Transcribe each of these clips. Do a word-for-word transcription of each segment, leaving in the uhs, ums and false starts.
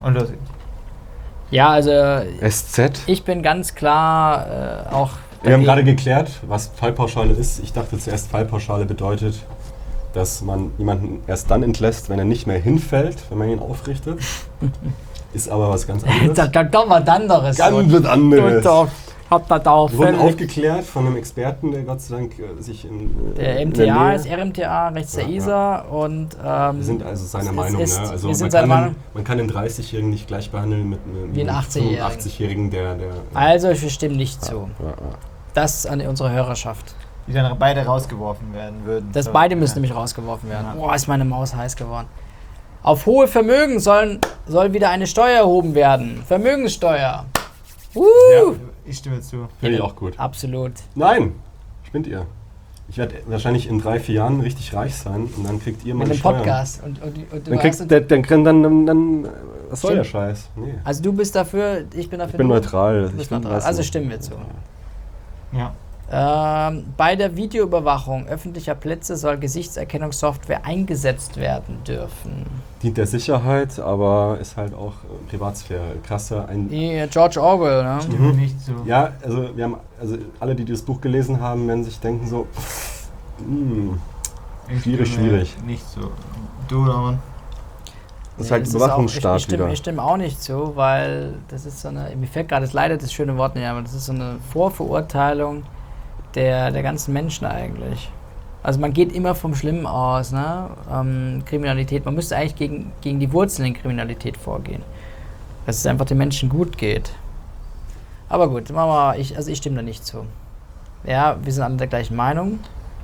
Und los geht's. Ja, also S Z. ich bin ganz klar äh, auch Wir haben gerade geklärt, was Fallpauschale ist. Ich dachte zuerst, Fallpauschale bedeutet, dass man jemanden erst dann entlässt, wenn er nicht mehr hinfällt, wenn man ihn aufrichtet. Ist aber was ganz anderes. Das kann doch was anderes. Ganz was anderes. Doch, hab das auch Wir wurden völlig. aufgeklärt von einem Experten, der Gott sei Dank äh, sich in äh, Der in M T A Nähe- ist R M T A, rechts der Ja, I S A und ähm, Wir sind also seiner es Meinung. ist- Ne? Also wir sind man, seiner kann Meinung. den, man kann den dreißigjährigen nicht gleich behandeln mit einem, Wie ein einem achtzigjährigen. fünfundachtzig-Jährigen, der... der Also wir stimmen nicht zu. ja, ja. Das an unsere Hörerschaft. Die dann beide rausgeworfen werden würden. Das So, beide müssen ja. nämlich rausgeworfen werden. Ja. Boah, ist meine Maus heiß geworden. Auf hohe Vermögen sollen, soll wieder eine Steuer erhoben werden. Vermögenssteuer. Uh! Ja, ich stimme zu. Finde ich auch gut. Absolut. Nein, spinnt ihr. Ich werde wahrscheinlich in drei, vier Jahren richtig reich sein und dann kriegt ihr Mit meine dem Steuern. Podcast. Und, und, und du Dann hast, kriegt der, dann, dann, dann, dann, was soll der Stimmt. Scheiß? Nee. also du bist dafür, ich bin dafür. Ich bin du- neutral. Du Ich bist bin, neutral. weiß Also nicht. stimmen wir zu. Ja. Ähm, bei der Videoüberwachung öffentlicher Plätze soll Gesichtserkennungssoftware eingesetzt werden dürfen. Dient der Sicherheit, aber ist halt auch äh, Privatsphäre. Krasse ein. Wie George Orwell, ne? Stimme nicht zu. Ja, also wir haben, also alle, die das Buch gelesen haben, werden sich denken so, pff, hm, Ich schwierig, stimme schwierig. Nicht so. Du, Norman? das ist halt es auch- Überwachungsstaat ich, ich, stimme, wieder. ich stimme auch nicht zu, weil das ist so eine, mir fällt gerade das leider das schöne Wort nicht, aber das ist so eine Vorverurteilung der, der ganzen Menschen eigentlich. Also man geht immer vom Schlimmen aus, ne? Ähm, Kriminalität, man müsste eigentlich gegen, gegen die Wurzeln in Kriminalität vorgehen. Dass es einfach den Menschen gut geht. Aber gut, machen wir, ich, also ich stimme da nicht zu. Ja, wir sind alle der gleichen Meinung.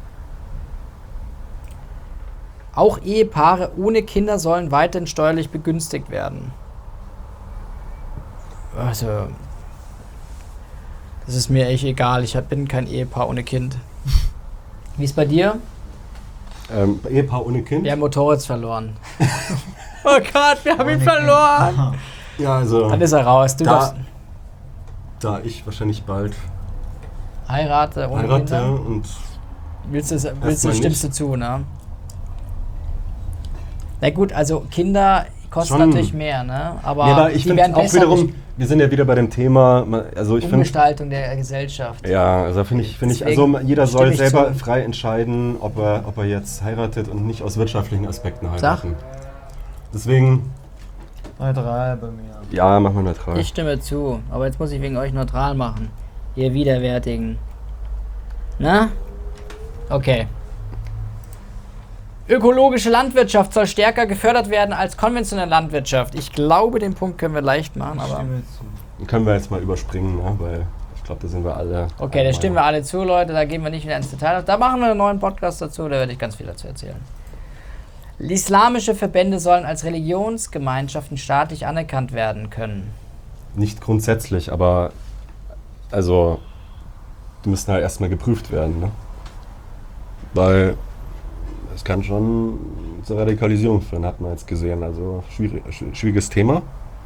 Auch Ehepaare ohne Kinder sollen weiterhin steuerlich begünstigt werden. Also, das ist mir echt egal. Ich hab- bin kein Ehepaar ohne Kind. Wie ist bei dir? Ähm, Ehepaar ohne Kind? Wir haben Motorrad verloren. Oh Gott, wir haben ihn Ohne verloren. Ja, also Dann ist er raus. Du Da- darfst da ich wahrscheinlich bald heirate ohne heirate Kinder. und Willst du, willst du, Erstmal stimmst du nicht. zu, ne? Na gut, also Kinder kosten Schon. natürlich mehr, ne? Aber, ja, aber ich die finde werden auch besser wiederum, wir sind ja wieder bei dem Thema, man- also ich finde, Umgestaltung der Gesellschaft. ja, also finde ich, finde ich, Deswegen also jeder soll stimme ich selber zu. frei entscheiden, ob er, ob er jetzt heiratet und nicht aus wirtschaftlichen Aspekten heiraten. Deswegen, Neutral bei mir. ja, machen wir neutral. Ich stimme zu, aber jetzt muss ich wegen euch neutral machen. Ihr Widerwärtigen. Na? Okay. Ökologische Landwirtschaft soll stärker gefördert werden als konventionelle Landwirtschaft. Ich glaube, den Punkt können wir leicht machen, Ich aber. stimme zu. Den können wir jetzt mal überspringen, ne? Weil ich glaube, da sind wir alle. Okay, da stimmen wir alle zu, Leute. Da gehen wir nicht wieder ins Detail. Da machen wir einen neuen Podcast dazu, da werde ich ganz viel dazu erzählen. Islamische Verbände sollen als Religionsgemeinschaften staatlich anerkannt werden können. Nicht grundsätzlich, aber also die müssen halt erstmal geprüft werden, ne? Weil es kann schon zur Radikalisierung führen, hat man jetzt gesehen. Also schwierig, sch- schwieriges Thema.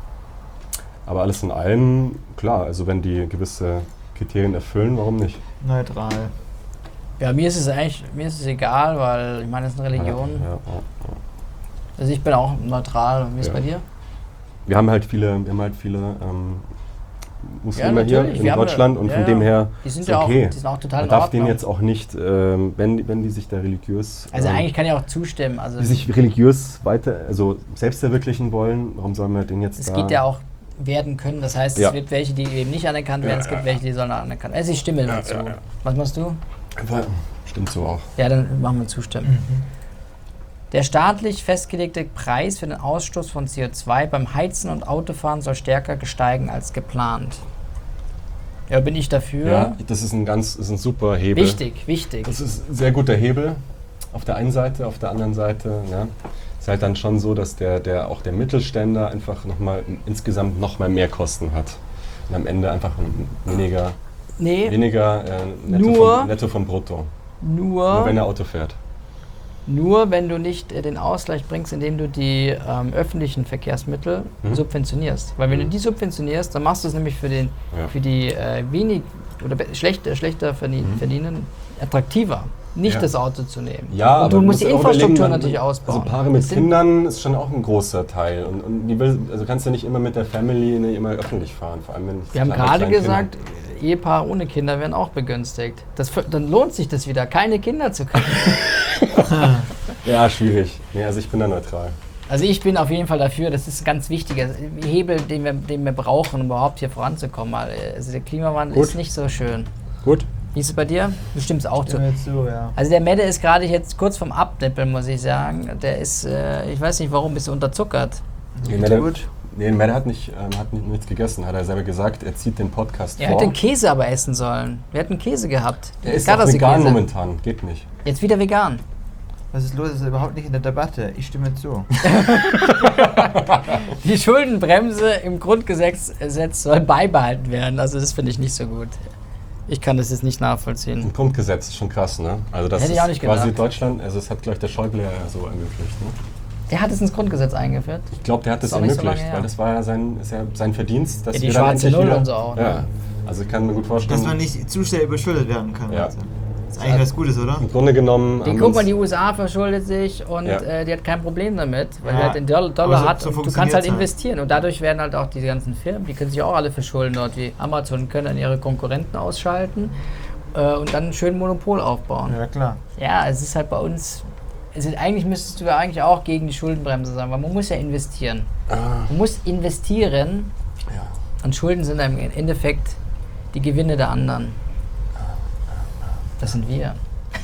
Aber alles in allem, klar, also wenn die gewisse Kriterien erfüllen, warum nicht? Neutral. Ja, mir ist es eigentlich, mir ist es egal, weil ich meine, es ist eine Religion. Ja, ja, ja. Also ich bin auch neutral. Wie ist es Ja. bei dir? Wir haben halt viele, wir haben halt viele ähm, Muslime Ja, hier natürlich. in Wir haben Deutschland ja- und ja, von ja. dem her Die sind ist ja auch, okay. die sind auch total Man in darf Ordnung. denen jetzt auch nicht, ähm, wenn, wenn die sich da religiös, Also ähm, eigentlich kann ich auch zustimmen. Also die sich religiös weiter, also selbst verwirklichen wollen, warum sollen wir den jetzt es da... gibt ja auch werden können. Das heißt, Ja. es gibt welche, die eben nicht anerkannt werden. Ja, es gibt ja, welche, die sollen anerkannt werden. Also ich stimme Ja, dazu. ja, ja. Was machst du? Einfach, stimmt so auch. Ja, dann machen wir zustimmen. Der staatlich festgelegte Preis für den Ausstoß von C O zwei beim Heizen und Autofahren soll stärker steigen als geplant. Ja, bin ich dafür. Ja, das ist ein ganz, ist ein super Hebel. Wichtig, wichtig. Das ist ein sehr guter Hebel. Auf der einen Seite, auf der anderen Seite, ja, ist halt dann schon so, dass der, der auch der Mittelständler einfach noch mal insgesamt noch mal mehr Kosten hat und am Ende einfach weniger, Nee, weniger äh, netto, Nur- vom, netto vom Brutto, nur, nur wenn er Auto fährt. nur wenn du nicht äh, den Ausgleich bringst, indem du die ähm, öffentlichen Verkehrsmittel Mhm. subventionierst. Weil wenn du Mhm. die subventionierst, dann machst du es nämlich für, den, Ja. für die äh, wenig oder be- schlecht, äh, schlechter verdien Mhm. verdienen attraktiver. nicht Ja. das Auto zu nehmen. Ja, und du aber musst die auch Infrastruktur überlegen, man- natürlich ausbauen. Also Paare mit Das sind- Kindern ist schon auch ein großer Teil. Und, und die will, also kannst du nicht immer mit der Family nicht immer öffentlich fahren. Vor allem, wenn es Wir haben kleine- gerade kleine gesagt, Ehepaare ohne Kinder werden auch begünstigt. Das, dann lohnt sich das wieder, keine Kinder zu kriegen. Kinder. Ja, schwierig. Nee, also ich bin da neutral. Also ich bin auf jeden Fall dafür, das ist ein ganz wichtiger Hebel, den wir, den wir brauchen, um überhaupt hier voranzukommen. Weil, Also der Klimawandel Gut. ist nicht so schön. Gut. Wie ist es bei dir? Du stimmst auch zu. Stimme jetzt zu, ja. Also der Mette ist gerade jetzt kurz vom Abnippeln, muss ich sagen. Der ist, äh, ich weiß nicht warum, bist du unterzuckert. Nee, Geht's Mette, gut? nee, Mette hat, nicht, ähm, hat nicht, nichts gegessen, hat er selber gesagt. Er zieht den Podcast Er vor. hätte den Käse aber essen sollen. Wir hätten Käse gehabt. er ist auch Gardasee-Käse. vegan momentan. Geht nicht. Jetzt wieder vegan. Was ist los? Das ist überhaupt nicht in der Debatte. Ich stimme zu. Die Schuldenbremse im Grundgesetz soll beibehalten werden. Also das finde ich nicht so gut. Ich kann das jetzt nicht nachvollziehen. Im Grundgesetz ist schon krass, ne? Also das Hätte ich ist auch nicht quasi gedacht. Deutschland, also es hat, glaube ich, der Schäuble ja so ermöglicht. Ne? Der hat es ins Grundgesetz eingeführt. Ich glaube, der hat das Ist auch nicht so ermöglicht, lange her. weil das war ja sein, ist ja sein Verdienst, dass Ja, die wir dann schwarze endlich Null wieder, und so auch, ne? Ja, also ich kann mir gut vorstellen. Dass man nicht zu schnell überschuldet werden kann. Ja. Also. Das ist eigentlich was Gutes, oder? Im Grunde genommen. Die, haben guck mal, uns- die U S A verschuldet sich und Ja. äh, die hat kein Problem damit, weil Ja, die halt den Doll- aber Dollar so- hat so und du kannst funktioniert's halt halt. investieren. Und dadurch werden halt auch die ganzen Firmen, die können sich auch alle verschulden dort, wie Amazon, können dann ihre Konkurrenten ausschalten äh, und dann ein schönes Monopol aufbauen. Ja, klar. Ja, es ist halt bei uns, es ist, eigentlich müsstest du ja eigentlich auch gegen die Schuldenbremse sein, weil man muss ja investieren. Ah, Man muss investieren ja. und Schulden sind im Endeffekt die Gewinne der anderen. Das sind wir.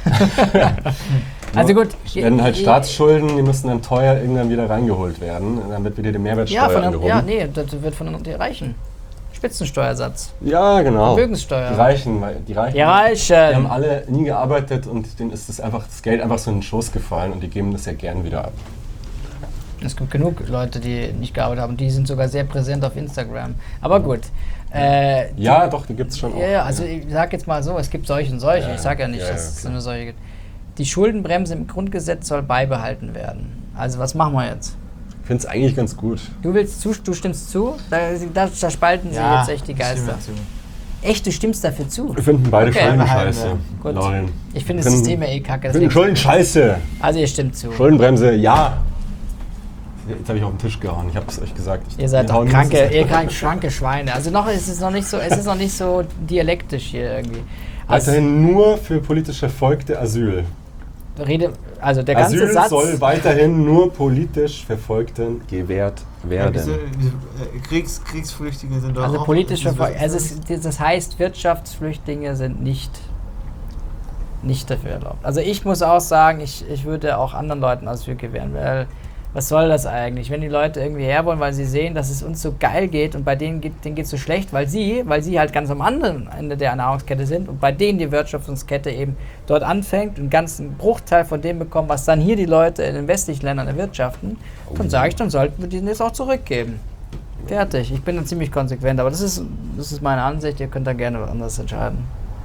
Also gut. Wenn halt Staatsschulden, die müssen dann teuer irgendwann wieder reingeholt werden. Und dann wird wieder die Mehrwertsteuer Ja, von der, angehoben. ja, nee, das wird von den Reichen. Spitzensteuersatz. Ja, genau. Vermögenssteuer. Die Reichen, weil die Reichen, Die Reichen. die haben alle nie gearbeitet und denen ist das einfach das Geld einfach so in den Schoß gefallen und die geben das ja gern wieder ab. Es gibt genug Leute, die nicht gearbeitet haben. Die sind sogar sehr präsent auf Instagram. Aber gut. Äh, Ja, doch, die gibt es schon auch. ja, ja, also ich sag jetzt mal so, es gibt solche und solche. Ja, Ich sag ja nicht, ja, dass ja, es klar. eine solche gibt. Die Schuldenbremse im Grundgesetz soll beibehalten werden. Also was machen wir jetzt? Ich finde es eigentlich ganz gut. Du willst zu, du stimmst zu? Da, da, da spalten sich jetzt echt die ich stimme Geister. zu. Echt, du stimmst dafür zu? Wir finden beide Okay. Schulden Behalten scheiße. wir. Gut. Lauren. Ich finde das Finden- System ja eh kacke. Wir finden deswegen- Schulden scheiße. Also ihr stimmt zu. Schuldenbremse, ja. Jetzt habe ich auf den Tisch gehauen. Ich habe es euch gesagt. Ich, Ihr seid wir doch hauen kranke, mindestens- ihr krank, schranke Schweine. Also noch ist es noch nicht so, es ist noch nicht so dialektisch hier irgendwie. Also, Weiterhin nur für politisch Verfolgte Asyl. Rede, also der ganze Asyl Satz. soll weiterhin nur politisch Verfolgten gewährt Ja, werden. wieso, wieso, äh, Kriegs, Kriegsflüchtlinge sind doch Also auch... politisch wieso- verfolgt. Also es, das heißt, Wirtschaftsflüchtlinge sind nicht, nicht dafür erlaubt. Also ich muss auch sagen, ich, ich würde auch anderen Leuten Asyl gewähren, weil was soll das eigentlich? Wenn die Leute irgendwie her wollen, weil sie sehen, dass es uns so geil geht und bei denen geht denen geht's so schlecht, weil sie, weil sie halt ganz am anderen Ende der Nahrungskette sind und bei denen die Wirtschaftskette eben dort anfängt und einen ganzen Bruchteil von dem bekommen, was dann hier die Leute in den westlichen Ländern erwirtschaften, dann sage ich, dann sollten wir denen jetzt auch zurückgeben. Fertig. Ich bin dann ziemlich konsequent, aber das ist, das ist meine Ansicht. Ihr könnt da gerne was anderes entscheiden.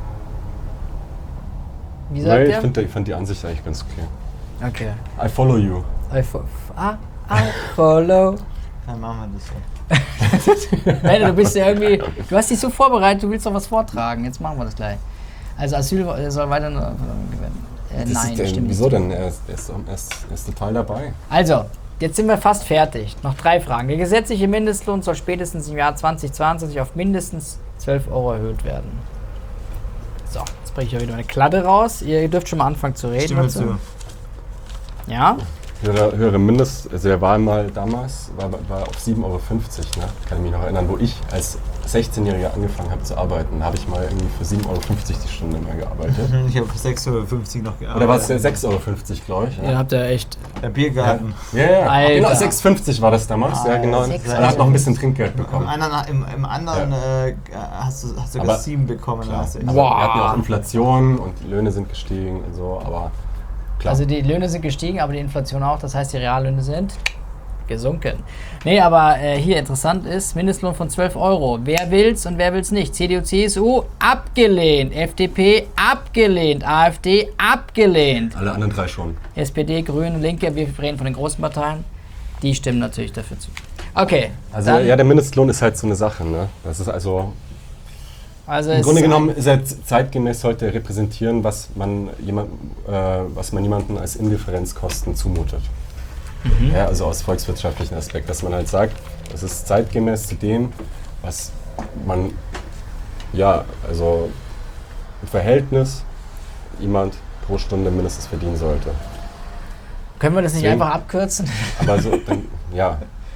Wie sagt Nee, ich, ihr? find, ich fand die Ansicht eigentlich ganz okay. Okay. I follow you. I, fo ah, I follow. Dann machen wir das so. Mette, du bist ja irgendwie. Du hast dich so vorbereitet, du willst doch was vortragen. Jetzt machen wir das gleich. Also Asyl soll weiter nur äh, Das nein, ist, äh, stimmt wieso nicht. denn? Er ist, er, ist, er, ist, er ist total dabei. Also, jetzt sind wir fast fertig. Noch drei Fragen. Der gesetzliche Mindestlohn soll spätestens im Jahr zweitausendzweiundzwanzig auf mindestens zwölf Euro erhöht werden. So, jetzt bringe ich ja wieder eine Kladde raus. Ihr dürft schon mal anfangen zu reden. Stimme dazu. zu. Ja? Höhere, höhere Mindest, also der war mal damals, war, war auf sieben Euro fünfzig, ne? Kann ich mich noch erinnern, wo ich als sechzehnjähriger angefangen habe zu arbeiten. Da habe ich mal irgendwie für sieben Euro fünfzig die Stunde mal gearbeitet. Ich habe für sechs Euro fünfzig noch gearbeitet. Oder war es sechs Euro fünfzig, glaube ich? Ihr habt ja echt. Der Biergarten. Ja, ja, Alter. genau, sechs fünfzig war das damals. Ja, genau. sechs Man hat noch ein bisschen Trinkgeld Im bekommen. anderen, im, im anderen Ja. äh, hast du hast du Aber- sogar sieben bekommen. Klar. Hast du. Also, Wow. wir hatten ja auch Inflation und die Löhne sind gestiegen und so, aber klar. Also die Löhne sind gestiegen, aber die Inflation auch. Das heißt, die Reallöhne sind gesunken. Nee, aber äh, hier interessant ist, Mindestlohn von zwölf Euro. Wer will's und wer will's nicht? C D U, C S U abgelehnt. F D P abgelehnt. AfD abgelehnt. Alle anderen drei schon. S P D, Grüne, Linke, wir reden von den großen Parteien. Die stimmen natürlich dafür zu. Okay. Also dann, ja, der Mindestlohn ist halt so eine Sache, ne? Das ist also, Also Im es Grunde ist genommen ist er z- zeitgemäß, sollte er repräsentieren, was man, jemand, äh, was man jemandem als Indifferenzkosten zumutet. Mhm. Ja, also aus volkswirtschaftlichen Aspekt, dass man halt sagt, es ist zeitgemäß zu dem, was man, ja, also im Verhältnis jemand pro Stunde mindestens verdienen sollte. Können wir das nicht Deswegen- einfach abkürzen? Aber so, dann, ja.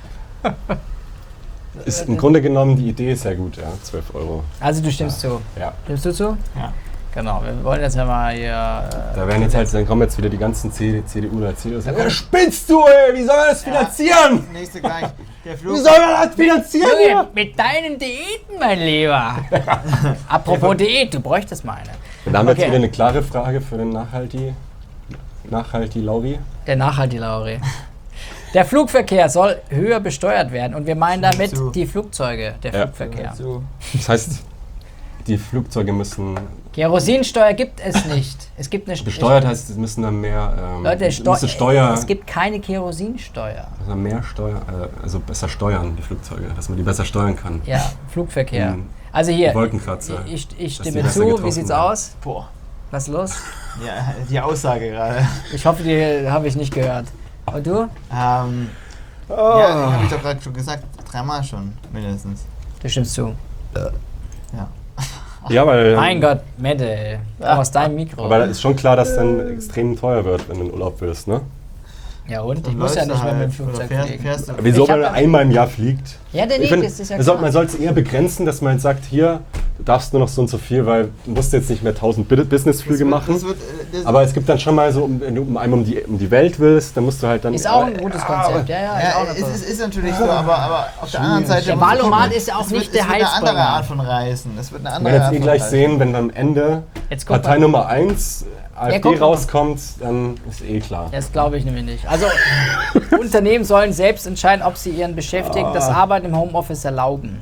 Ist im Grunde genommen, die Idee ist sehr gut, ja, zwölf Euro. Also du stimmst zu. Ja. Stimmst du zu? Ja. Genau, wir wollen jetzt ja mal hier... Äh, Da werden jetzt halt, dann kommen jetzt wieder die ganzen C D U oder C D U und sagen, ja, spinnst du, ey, wie soll man das finanzieren? Nächste gleich. Der Wie Flug. soll man das finanzieren Junge, hier? mit deinen Diäten, mein Lieber. Apropos Diät, du bräuchtest mal eine. Und da haben wir Okay. jetzt wieder eine klare Frage für den Nachhalti, Nachhalti Lauri. Der Nachhaltige Lauri. Der Flugverkehr soll höher besteuert werden und wir meinen damit Zu. die Flugzeuge, der Ja. Flugverkehr. So. Das heißt, die Flugzeuge müssen Kerosinsteuer gibt es nicht. Es gibt eine St- besteuert, heißt, es müssen dann mehr, ähm, Leute, es Steu müssen Steuer, es gibt keine Kerosinsteuer. müssen dann mehr Steuer, äh, also besser steuern, die Flugzeuge, dass man die besser steuern kann. Ja, Flugverkehr. Hm. Also hier, Wolkenkratzer. ich, ich Dass die stimme besser zu. Wie getroffen sieht's werden. aus? Boah. Was ist los? Ja, die Aussage gerade. Ich hoffe, die habe ich nicht gehört. Und du? Ähm, Ja, habe ich doch gerade schon gesagt. Dreimal schon, mindestens. Du stimmst zu. Ja. Ja, weil, Mein Gott, Mette, ey. Aus deinem Mikro. aber ist schon klar, dass dann extrem teuer wird, wenn du in Urlaub willst, ne? Ja und? Ich Dann muss ja läufst du nicht mehr mit dem halt, Flugzeug oder fährst, fliegen. fährst du. Wieso, Ich hab wenn man aber- einmal im Jahr fliegt? Ja, der Ich Weg find, ist, ist ja man soll- klar. man soll es eher begrenzen, dass man sagt, hier, du darfst nur noch so und so viel, weil du musst jetzt nicht mehr tausend Bi- Businessflüge Das wird- machen. das wird, äh, das- Aber es gibt dann schon mal so, um- wenn du um einmal um die, um die Welt willst, dann musst du halt dann... Ist auch ein aber- gutes aber- Konzept. Ja, ja, ist auch Ja, eine es tolle- ist, ist natürlich so, aber, aber auf der anderen Seite. Der muss man Wahlomat gucken, ist ja auch es nicht wird, der es wird eine andere Heilsbringer. Art von Reisen. Es wird eine Wir andere werden jetzt Art eh von gleich Reisen. sehen, wenn am Ende Jetzt guck Partei mal. Nummer eins guck AfD mal. rauskommt, dann ist eh klar. Das glaube ich nämlich nicht. Also, Unternehmen sollen selbst entscheiden, ob sie ihren Beschäftigten das Arbeiten im Homeoffice erlauben.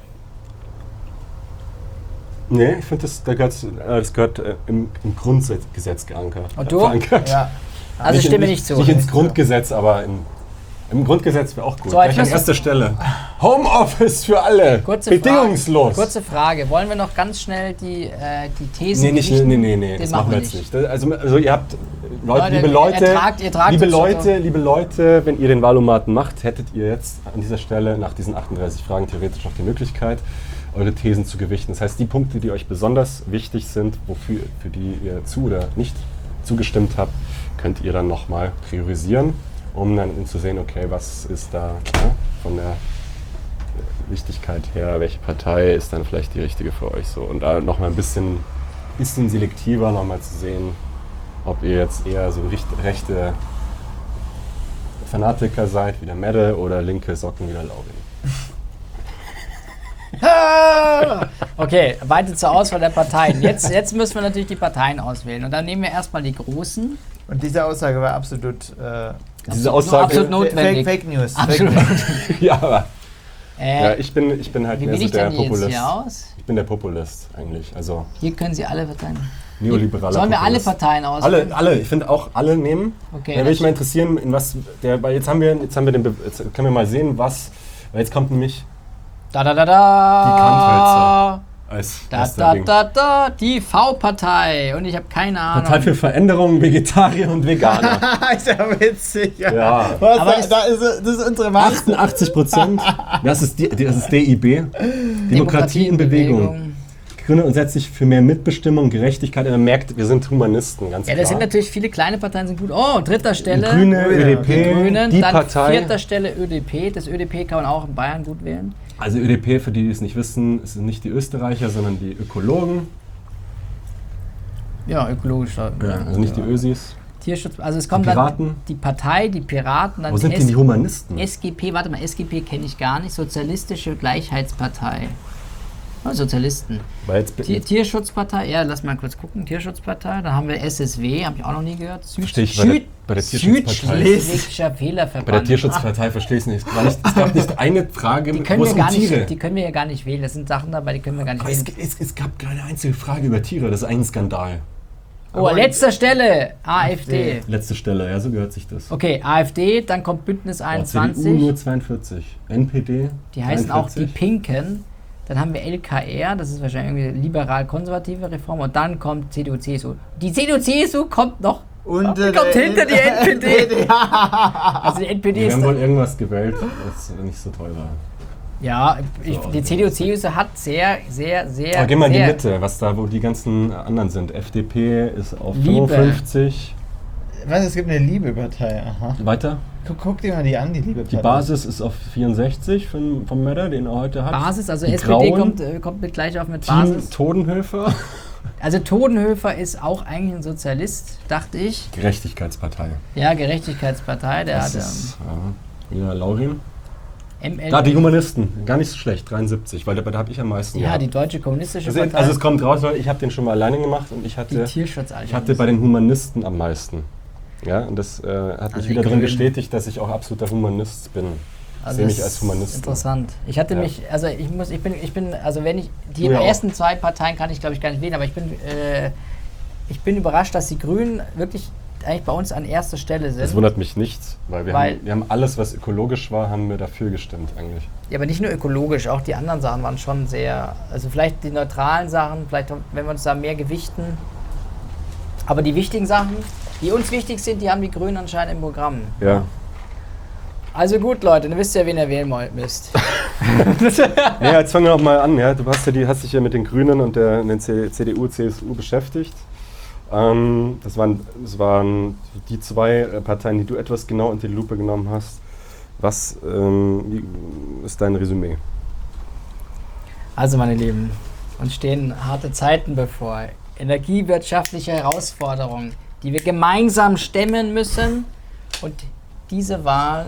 Nee, ich finde, das, da gehört's- äh, das gehört äh, im, im Grundgesetz geankert. Und du? verankert. Ja. Also Nicht- stimme nicht, nicht zu. Nicht ins Grundgesetz, aber im, im Grundgesetz wäre auch gut. So, jetzt Gleich an müssen- erster Stelle. Homeoffice für alle. Kurze Bedingungslos. Frage, kurze Frage. Wollen wir noch ganz schnell die, äh, die Thesen Nee, nicht, nee, gewichten? nee, nee, nee, Den das machen wir jetzt nicht. Das- Also, also ihr habt, Leute, Leute, liebe ihr Leute, tragt- ihr tragt liebe uns schon Leute, liebe Leute, wenn ihr den Wahlomaten macht, hättet ihr jetzt an dieser Stelle nach diesen achtunddreißig Fragen theoretisch noch die Möglichkeit, eure Thesen zu gewichten. Das heißt, die Punkte, die euch besonders wichtig sind, wofür, für die ihr zu oder nicht zugestimmt habt, könnt ihr dann nochmal priorisieren, um dann zu sehen, okay, was ist da ja, von der Wichtigkeit her, welche Partei ist dann vielleicht die richtige für euch so. Und da nochmal ein bisschen, bisschen selektiver nochmal zu sehen, ob ihr jetzt eher so richt, rechte Fanatiker seid, wie der Mette, oder linke Socken wie der Laurin. Okay, weiter zur Auswahl der Parteien. Jetzt, jetzt müssen wir natürlich die Parteien auswählen. Und dann nehmen wir erstmal die großen. Und diese Aussage war absolut. Äh, Diese Absolut- Aussage, absolut notwendig. Fake, Fake News. Absolut. Fake News. ja, aber Äh, ja, ich bin, ich bin halt wie mehr wähle so ich der denn die jetzt Populist. hier aus? Ich bin der Populist eigentlich, also Hier können Sie alle Parteien. neoliberaler Sollen wir alle Populist. Parteien auswählen? Alle, alle, ich finde auch alle nehmen. Okay, da würde mich das- mal interessieren, in was der, weil jetzt haben wir, jetzt haben wir den, Be- jetzt können wir mal sehen, was, weil jetzt kommt nämlich Da da da da. Die Kantwälzer. als Da erster da Ding. da da. Die V-Partei. Und ich habe keine Ahnung. Partei für Veränderung, Vegetarier und Veganer. ist ja witzig. Ja. Ja. Was, Aber da, ist- da ist, das ist unsere Macht. achtundachtzig Prozent, das ist, die, das ist D I B, Demokratie in Bewegung. Gründet und setzt sich für mehr Mitbestimmung, Gerechtigkeit. Und man merkt, wir sind Humanisten, ganz Ja, klar. das sind natürlich viele kleine Parteien sind gut. Oh, dritter Stelle. Grüne, Grüne, Ö D Die P, Grünen. die Dann Partei. vierter Stelle Ö D P. Das Ö D P kann man auch in Bayern gut wählen. Also Ö D P, für die, die es nicht wissen, es sind nicht die Österreicher, sondern die Ökologen. Ja, ökologisch. Also nicht die Ösis. Tierschutz. Also es kommt Piraten. dann die Partei, die Piraten, dann Wo sind die denn die S- Humanisten? S G P. Warte mal, S G P kenne ich gar nicht. Sozialistische Gleichheitspartei. Oh, Sozialisten. Weil jetzt, Tier, Tierschutzpartei, ja, lass mal kurz gucken. Tierschutzpartei, dann haben wir S S W, habe ich auch noch nie gehört. Süd, Verstehe ich bei der- bei der Tierschutzpartei. Südschleswigscher bei Fehlerverband. der Tierschutzpartei verstehe ich es nicht. Es war nicht. Es gab nicht eine Frage, Die können, wo wir es um gar Tiere. nicht, die können wir ja gar nicht wählen. Das sind Sachen dabei, die können wir gar nicht Aber es, wählen. es, es gab keine einzige Frage über Tiere. Das ist ein Skandal. Oh, letzter Stelle, AfD. Letzte Stelle, ja, so gehört sich das. Okay, AfD, dann kommt Bündnis Oh, C D U einundzwanzig. nur zweiundvierzig. N P D Die heißen auch die dreiundvierzig. Pinken. Dann haben wir L K R, das ist wahrscheinlich irgendwie liberal-konservative Reform. Und dann kommt C D U C S U. Die C D U C S U kommt noch Und die kommt hinter die N P D. Also die N P D Wir ist... haben wohl irgendwas gewählt, was nicht so toll war. Ja, ich, So, die C D U C S U hat sehr, sehr, sehr... Aber geh mal in die sehr Mitte, was da, wo die ganzen anderen sind. F D P ist auf Liebe. fünfundfünfzig. Was, es gibt eine Liebe-Partei, aha. Weiter. Guck, guck dir mal die an, die Liebe-Partei. Die Basis ist auf vierundsechzig vom, vom Möller, den er heute hat. Basis, also Die S P D Grauen, kommt, äh, kommt mit gleich auf mit Team Basis. Todenhöfer. Also Todenhöfer ist auch eigentlich ein Sozialist, dachte ich. Gerechtigkeitspartei. Ja, Gerechtigkeitspartei, der Das hat ist, ja, wieder Laurin. ähm, M L. Da, die Humanisten. Gar nicht so schlecht, dreiundsiebzig, weil da, da habe ich am meisten Ja, gehabt. die Deutsche Kommunistische Also, Partei. also es kommt raus, weil ich habe den schon mal alleine gemacht und ich die hatte, Tierschutzallianz. ich hatte bei den Humanisten am meisten. Ja, und das äh, hat mich Also wieder die darin Grünen. bestätigt, dass ich auch absoluter Humanist bin. Ich Also sehe mich das als ist Humanist. Interessant. Ich hatte Ja. mich, also ich muss, ich bin, ich bin, also wenn ich, die Du ja auch. ersten zwei Parteien kann ich glaube ich gar nicht wählen, aber ich bin, äh, ich bin überrascht, dass die Grünen wirklich eigentlich bei uns an erster Stelle sind. Das wundert mich nicht, weil wir, Weil- haben, wir haben alles, was ökologisch war, haben wir dafür gestimmt eigentlich. Ja, aber nicht nur ökologisch, auch die anderen Sachen waren schon sehr, also vielleicht die neutralen Sachen, vielleicht wenn wir uns da mehr gewichten. Aber die wichtigen Sachen, die uns wichtig sind, die haben die Grünen anscheinend im Programm. Ja. Also gut, Leute, dann wisst ihr, wen ihr wählen müsst. Ja, jetzt fangen wir noch mal an. Ja. Du hast, ja die, hast dich ja mit den Grünen und der, den C D U, C S U beschäftigt. Ähm, das, waren, das waren die zwei äh, Parteien, die du etwas genau unter die Lupe genommen hast. Was ähm, wie ist dein Resümee? Also meine Lieben, uns stehen harte Zeiten bevor. Energiewirtschaftliche Herausforderungen, die wir gemeinsam stemmen müssen. Und diese Wahl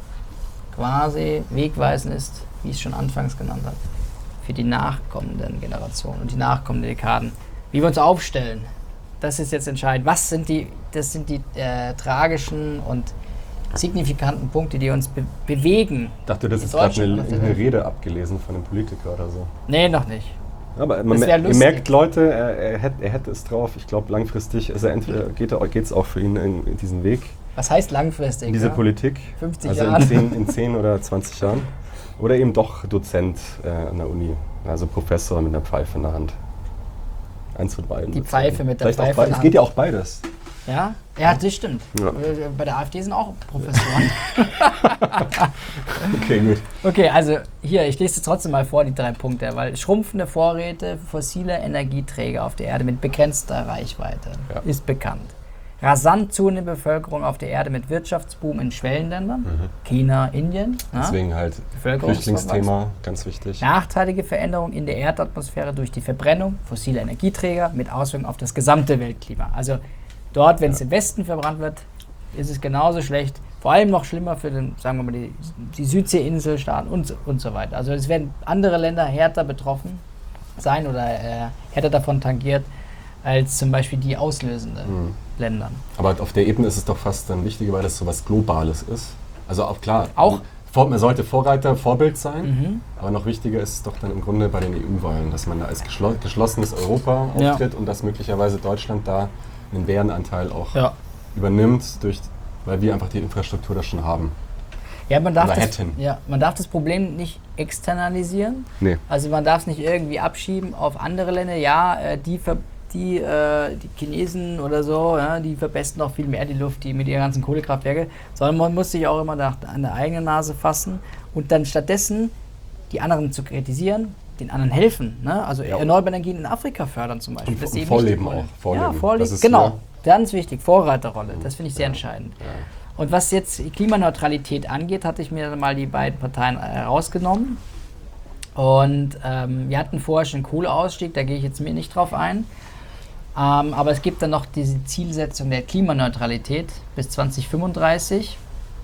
quasi wegweisend ist, wie ich es schon anfangs genannt habe, für die nachkommenden Generationen und die nachkommenden Dekaden. Wie wir uns aufstellen, das ist jetzt entscheidend. Was sind die, das sind die äh, tragischen und signifikanten Punkte, die uns be bewegen. Ich dachte, das In ist gerade Deutschland eine, und auf der eine Welt. Rede abgelesen von einem Politiker oder so. Nee, noch nicht. Aber man, Das wär ihr lustig. merkt, Leute, er, er, hätte, er hätte es drauf. Ich glaube, langfristig ist er entweder geht es auch für ihn in, in diesen Weg, Was heißt langfristig? in diese ja? Politik. fünfzig also Jahren. in zehn, in zehn oder zwanzig Jahren. Oder eben doch Dozent äh, an der Uni. Also Professor mit einer Pfeife in der Hand. Eins von beiden. Die wird's Pfeife sein. mit der Vielleicht auch Pfeife beid- in der Es geht ja auch beides. Ja? Ja, das stimmt. Ja. Äh, Bei der AfD sind auch Professoren. Okay, gut. Okay, also hier, ich lese trotzdem mal vor, die drei Punkte, weil schrumpfende Vorräte fossiler Energieträger auf der Erde mit begrenzter Reichweite Ja. ist bekannt. Rasant zunehmende Bevölkerung auf der Erde mit Wirtschaftsboom in Schwellenländern, China, Indien. ja? Deswegen halt Flüchtlingsthema, ganz wichtig. Nachteilige Veränderung in der Erdatmosphäre durch die Verbrennung fossiler Energieträger mit Auswirkungen auf das gesamte Weltklima. Also dort, wenn es im Westen verbrannt wird, ist es genauso schlecht. Vor allem noch schlimmer für den, sagen wir mal, die, die Südseeinselstaaten und, so- und so weiter. Also es werden andere Länder härter betroffen sein oder äh, härter davon tangiert als zum Beispiel die auslösenden Länder. Aber auf der Ebene ist es doch fast dann wichtiger, weil das so was Globales ist. Also auch klar, Auch- vor, man sollte Vorreiter, Vorbild sein, Mhm. aber noch wichtiger ist es doch dann im Grunde bei den E U-Wahlen, dass man da als geschlo geschlossenes Europa Ja. auftritt und dass möglicherweise Deutschland da einen Bärenanteil auch Ja. übernimmt, durch, weil wir einfach die Infrastruktur da schon haben. Ja, man darf, Oder das, hätten. ja, man darf das Problem nicht externalisieren. Nee. Also man darf es nicht irgendwie abschieben auf andere Länder. Ja, äh, die, ver die, äh, die Chinesen oder so, ja, die verbesten auch viel mehr die Luft, die mit ihren ganzen Kohlekraftwerke. Sondern man muss sich auch immer nach, an der eigenen Nase fassen und dann stattdessen die anderen zu kritisieren, den anderen helfen. Ne? Also Ja. erneuerbare Energien in Afrika fördern zum Beispiel. Und- Das ist und eben Vorleben wichtig. auch, Vorleben. Ja, Vorleben. Das ist Genau, ja- ganz wichtig. Vorreiterrolle. Das finde ich sehr entscheidend. Ja. Und was jetzt die Klimaneutralität angeht, hatte ich mir dann mal die beiden Parteien herausgenommen. Und ähm, wir hatten vorher schon einen Kohleausstieg, da gehe ich jetzt mir nicht drauf ein. Ähm, aber es gibt dann noch diese Zielsetzung der Klimaneutralität bis zwanzig fünfunddreißig.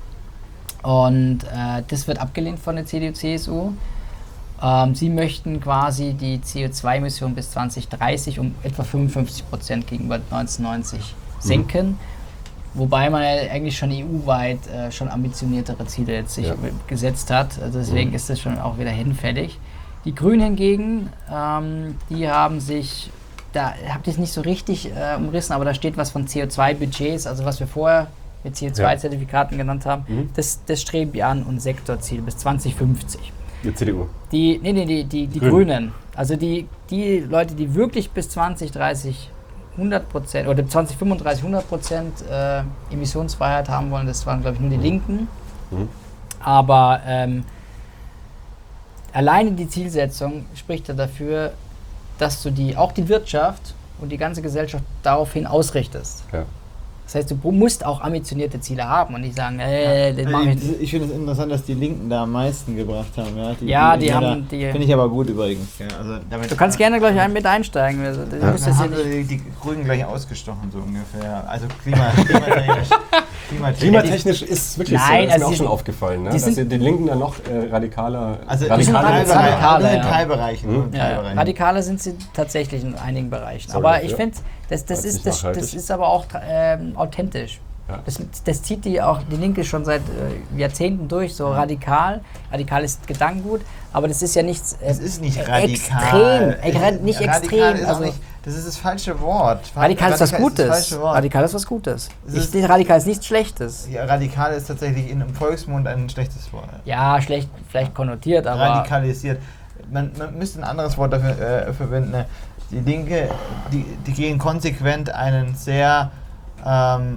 Und äh, das wird abgelehnt von der C D U C S U. Ähm, sie möchten quasi die C O zwei Emissionen bis zwanzig dreißig um etwa fünfundfünfzig Prozent gegenüber neunzehnhundertneunzig senken. Wobei man ja eigentlich schon E U-weit äh, schon ambitioniertere Ziele jetzt sich Ja. gesetzt hat. Also deswegen Mhm. ist das schon auch wieder hinfällig. Die Grünen hingegen, ähm, die haben sich, da habt ihr es nicht so richtig äh, umrissen, aber da steht was von C O zwei Budgets, also was wir vorher mit C O zwei Zertifikaten genannt haben. Mhm. Das, das streben die an und Sektorziel bis zwanzig fünfzig. Die C D U. Die, nee, nee, die, die, die Grünen. Grünen. Also die, die Leute, die wirklich bis zwanzig dreißig hundert Prozent oder zwanzig fünfunddreißig hundert Prozent äh, Emissionsfreiheit haben wollen, das waren, glaube ich, nur die Linken. Mhm. Aber ähm, alleine die Zielsetzung spricht ja dafür, dass du die, auch die Wirtschaft und die ganze Gesellschaft daraufhin ausrichtest. Ja. Das heißt, du musst auch ambitionierte Ziele haben und nicht sagen, äh, das mache ich nicht. Ich finde es interessant, dass die Linken da am meisten gebracht haben. Ja, die, Ja, die die haben die- Finde ich aber gut übrigens. Ja, also damit Du kannst gerne gleich ein mit einsteigen. Also, du Ja. musst Dann das hier haben nicht, sie die Grünen gleich ausgestochen, so ungefähr. Also Klima, klimatechnisch. klimatechnisch. Klimatechnisch ist wirklich Nein, so, ist also mir auch die- schon aufgefallen, ne? die dass sind- sie den Linken dann noch äh, radikaler, Also Die sind radikaler radikal- gezeigt haben. radikaler, in ja. Teilbereichen. nur in ja, Teilbereichen. Radikale sind sie tatsächlich in einigen Bereichen. Sorry aber dafür. ich finde, das, das, Weil's ist, nicht das, nachhaltig. das ist aber auch ähm, authentisch. Ja. Das, das zieht die auch, die Linke schon seit äh, Jahrzehnten durch, so radikal. Radikal ist Gedankengut, aber das ist ja nichts äh, Es ist nicht äh, radikal. extrem. Äh, Es ist- nicht radikal extrem. Ist auch Also, nicht, das ist das falsche Wort. radikal ist was das Gutes. falsche Wort. Radikal ist was Gutes. Es Ich, ist- nicht radikal ist nichts Schlechtes. Ja, radikal ist tatsächlich in einem Volksmund ein schlechtes Wort. Ja, schlecht, vielleicht konnotiert, aber Radikalisiert. Man, man müsste ein anderes Wort dafür äh, verwenden. ne? Die Linke, die, die gehen konsequent einen sehr, ähm,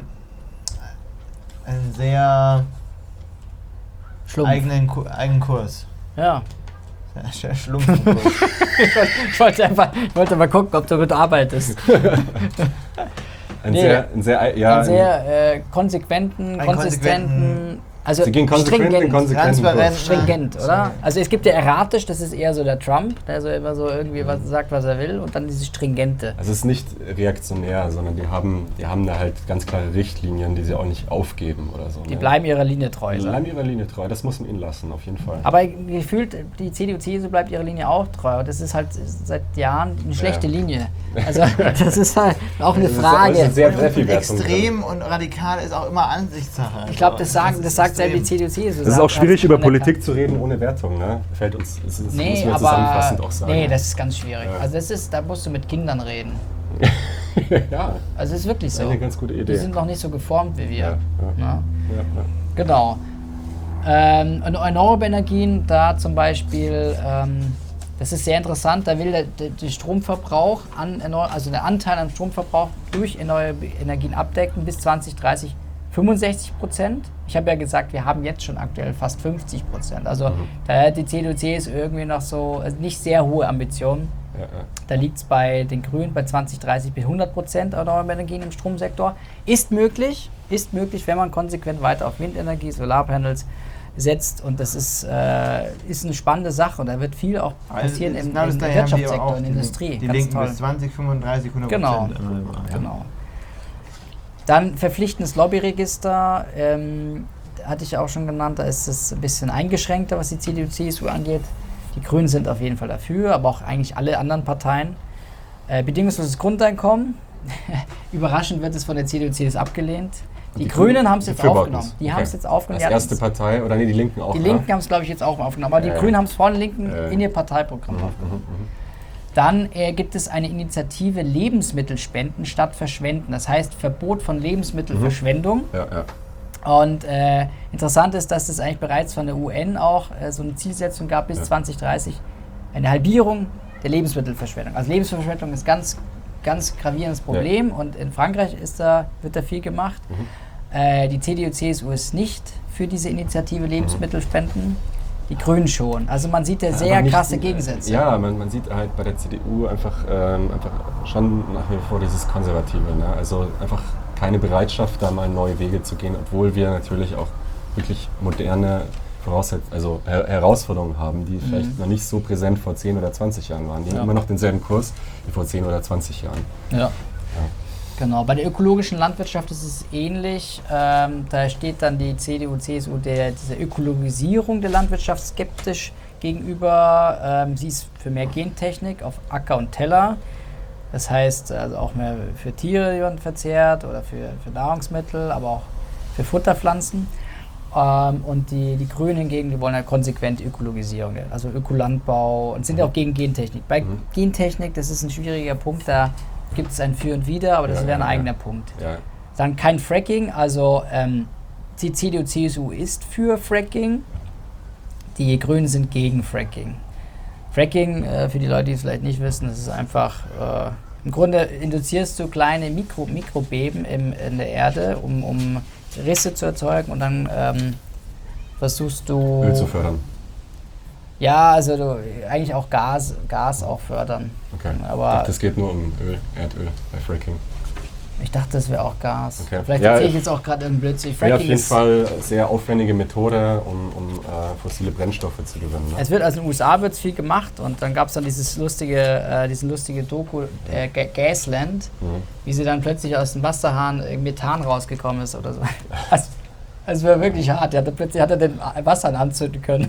einen sehr Schlumpf. eigenen, Ku- eigenen Kurs. Ja. Sehr schlumpfen Kurs. Ich wollte einfach, ich wollte mal gucken, ob du mit arbeitest. Ein Nee. sehr, ein sehr, ja, Einen sehr äh, konsequenten, Einen konsistenten, also Sie gehen konsequent in stringent, konsequenten Transparent. Kurs. stringent, oder? Sorry. Also es gibt ja erratisch, das ist eher so der Trump, der so immer so irgendwie was sagt, was er will, und dann dieses stringente. Also es ist nicht reaktionär, sondern die haben, die haben da halt ganz klare Richtlinien, die sie auch nicht aufgeben oder so. Die ne? bleiben ihrer Linie treu. Die So. bleiben ihrer Linie treu, das muss man ihnen lassen, auf jeden Fall. Aber gefühlt, die C D U, C S U bleibt ihrer Linie auch treu. Und das ist halt seit Jahren eine schlechte Ja. Linie. Also das ist halt auch eine Das ist- Frage. das ist sehr Und Treffi-Wertung extrem und radikal ist auch immer Ansichtssache. Ich glaube, das, sagen, das ist sagt selbst die extrem. C D U, C S U. Es ist auch schwierig, über Politik zu reden ohne Wertung, ne? Fällt uns, das ist, Nee, müssen wir aber zusammenfassend auch sagen. nee, das ist ganz schwierig. Ja. Also das ist, da musst du mit Kindern reden. ja, Also es ist wirklich das so. ist eine ganz gute Idee. Die sind noch nicht so geformt wie wir. ja, ja, Ja? ja, ja. Genau. Ähm, und erneuerbare Energien, da zum Beispiel, ähm, das ist sehr interessant, da will der, der, der Stromverbrauch, an, erneu- also der Anteil am Stromverbrauch durch erneuerbare Energien abdecken bis zwanzig dreißig fünfundsechzig Prozent. Ich habe ja gesagt, wir haben jetzt schon aktuell fast fünfzig Prozent. Also Mhm. da hat die C D U C S U irgendwie noch so, also nicht sehr hohe Ambitionen. Ja, ja. Da liegt es bei den Grünen bei zwanzig dreißig bis hundert Prozent erneuerbare Energien im Stromsektor. Ist möglich, ist möglich, wenn man konsequent weiter auf Windenergie, Solarpanels setzt. Und das ist, äh, ist eine spannende Sache. Und da wird viel auch passieren Also, im, genau das im Gleiche haben die Wirtschaftssektor, auch, in der die, Industrie. Die Ganz Linken toll. bis zwanzig, fünfunddreißig, hundert Genau. Prozent. Ja. Genau. Dann verpflichtendes Lobbyregister, ähm, hatte ich auch schon genannt, da ist es ein bisschen eingeschränkter, was die C D U, C S U angeht. Die Grünen sind auf jeden Fall dafür, aber auch eigentlich alle anderen Parteien. Äh, bedingungsloses Grundeinkommen, überraschend wird es von der C D U, C S U abgelehnt. Die, Die Grünen Grünen haben es jetzt befürworten aufgenommen. es. Die Okay. haben es jetzt aufgenommen. Als Die erste hatten's- Partei, oder nee, die Linken auch. Die ne? Linken haben es, glaube ich, jetzt auch aufgenommen, aber die Ja, ja. Grünen haben es vor den Linken Ja, ja. in ihr Parteiprogramm Mhm, aufgenommen. mhm, mhm. Dann äh, gibt es eine Initiative Lebensmittelspenden statt Verschwenden. Das heißt Verbot von Lebensmittelverschwendung. Ja, ja. Und äh, interessant ist, dass es eigentlich bereits von der U N auch äh, so eine Zielsetzung gab bis Ja. zwanzig dreißig. Eine Halbierung der Lebensmittelverschwendung. Also Lebensmittelverschwendung ist ganz, ganz gravierendes Problem und in Frankreich ist da, wird da viel gemacht. Mhm. Äh, die C D U, C S U ist nicht für diese Initiative Lebensmittelspenden. Die Grünen schon. Also man sieht ja sehr Aber nicht- krasse Gegensätze. Ja, man, man sieht halt bei der C D U einfach, ähm, einfach schon nach wie vor dieses Konservative. Ne? Also einfach keine Bereitschaft, da mal neue Wege zu gehen, obwohl wir natürlich auch wirklich moderne Voraussetz also Her Herausforderungen haben, die vielleicht noch nicht so präsent vor zehn oder zwanzig Jahren waren. Die Ja. haben immer noch denselben Kurs wie vor zehn oder zwanzig Jahren. Ja. Genau, bei der ökologischen Landwirtschaft ist es ähnlich. Ähm, da steht dann die C D U, C S U der, dieser Ökologisierung der Landwirtschaft skeptisch gegenüber. Ähm, sie ist für mehr Gentechnik auf Acker und Teller. Das heißt also auch mehr für Tiere, die man verzehrt oder für, für Nahrungsmittel, aber auch für Futterpflanzen. Ähm, und die, die Grünen hingegen, die wollen ja konsequent Ökologisierung, also Ökolandbau und sind ja auch gegen Gentechnik. Bei Mhm. Gentechnik, das ist ein schwieriger Punkt, da gibt es ein Für und Wider, aber das Ja, wäre ein ja, ja. eigener Punkt. Ja. Dann kein Fracking, also ähm, die C D U, C S U ist für Fracking. die Grünen sind gegen Fracking. Fracking, äh, für die Leute, die es vielleicht nicht wissen, das ist einfach, äh, im Grunde induzierst du kleine Mikro, Mikrobeben im, in der Erde, um, um Risse zu erzeugen und dann ähm, versuchst du... Öl zu fördern. Ja, also du, eigentlich auch Gas, Gas auch fördern. Okay. Aber ich dachte, es geht nur um Öl, Erdöl bei Fracking. Ich dachte, das wäre auch Gas. Okay. Vielleicht Ja, erzähle ich jetzt auch gerade einen Blödsinn. Ja, Fracking auf jeden ist, Fall sehr aufwendige Methode, um, um äh, fossile Brennstoffe zu gewinnen. Ne? Es wird, also in den U S A wird viel gemacht und dann gab es dann dieses lustige, äh, diesen lustige Doku, äh, Ga- Gasland, Mhm. wie sie dann plötzlich aus dem Wasserhahn äh, Methan rausgekommen ist oder so. Also, es war wirklich hart. Er hatte, plötzlich hat er den Wasserhahn anzünden können.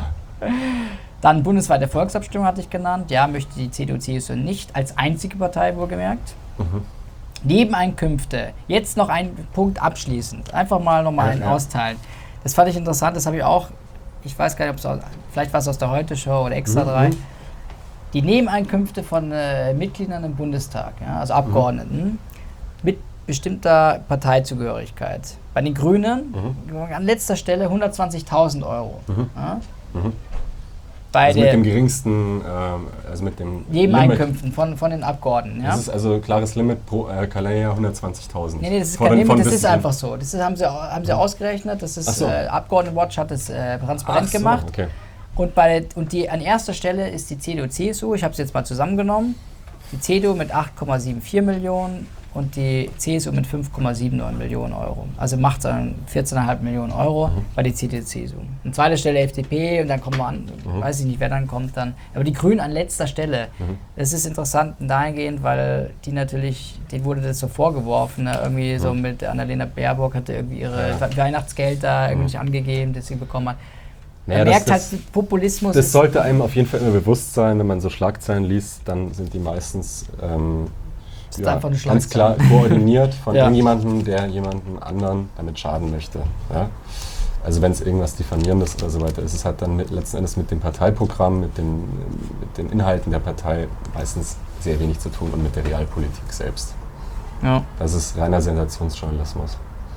Dann bundesweite Volksabstimmung hatte ich genannt. Ja, möchte die C D U C S U nicht als einzige Partei wohlgemerkt. Mhm. Nebeneinkünfte. Jetzt noch ein Punkt abschließend. Einfach mal nochmal Ja, einen ja. austeilen. Das fand ich interessant. Das habe ich auch, ich weiß gar nicht, ob es aus, vielleicht war es aus der Heute-Show oder Extra drei. Mhm. Die Nebeneinkünfte von äh, Mitgliedern im Bundestag, ja, also Abgeordneten, mit bestimmter Parteizugehörigkeit. Bei den Grünen Mhm. an letzter Stelle hundertzwanzigtausend Euro. Mhm. Ja. Mhm. Bei Also mit der dem geringsten, ähm, also mit dem Nebeneinkünften von, von den Abgeordneten. Ja. Das ist also klares Limit pro äh, Kalea hundertzwanzigtausend. Nee, nee, das ist Von kein den- Limit, von das bis ist zu- einfach so. Das ist, haben sie, haben sie ausgerechnet, das ist Ach so. äh, Abgeordnetenwatch hat es äh, transparent Ach so, gemacht. okay. Und, bei, und die, an erster Stelle ist die C D U C S U, ich habe es jetzt mal zusammengenommen, die C D U mit acht Komma vierundsiebzig Millionen und die C S U mit fünf Komma neunundsiebzig Millionen Euro. Also macht dann vierzehn Komma fünf Millionen Euro Mhm. bei der C D U C S U. An zweiter Stelle F D P und dann kommen wir an, Mhm. weiß ich nicht, wer dann kommt dann. Aber die Grünen an letzter Stelle. Mhm. Das ist interessant dahingehend, weil die natürlich, denen wurde das so vorgeworfen, ne? Irgendwie so Mhm. mit Annalena Baerbock hatte irgendwie ihre Ja. Weihnachtsgeld da irgendwie Mhm. nicht angegeben, das sie bekommen hat. Naja, Man das- merkt das- halt, Populismus Das ist- sollte einem auf jeden Fall immer bewusst sein, wenn man so Schlagzeilen liest, dann sind die meistens ähm, ist ja, einfach eine ganz klar Schlagzeile. koordiniert von Ja. irgendjemandem, der jemanden anderen damit schaden möchte. Ja? Also wenn es irgendwas Diffamierendes oder so weiter ist, es hat dann mit, letzten Endes mit dem Parteiprogramm, mit den, mit den Inhalten der Partei meistens sehr wenig zu tun und mit der Realpolitik selbst. Ja. Das ist reiner Sensationsjournalismus.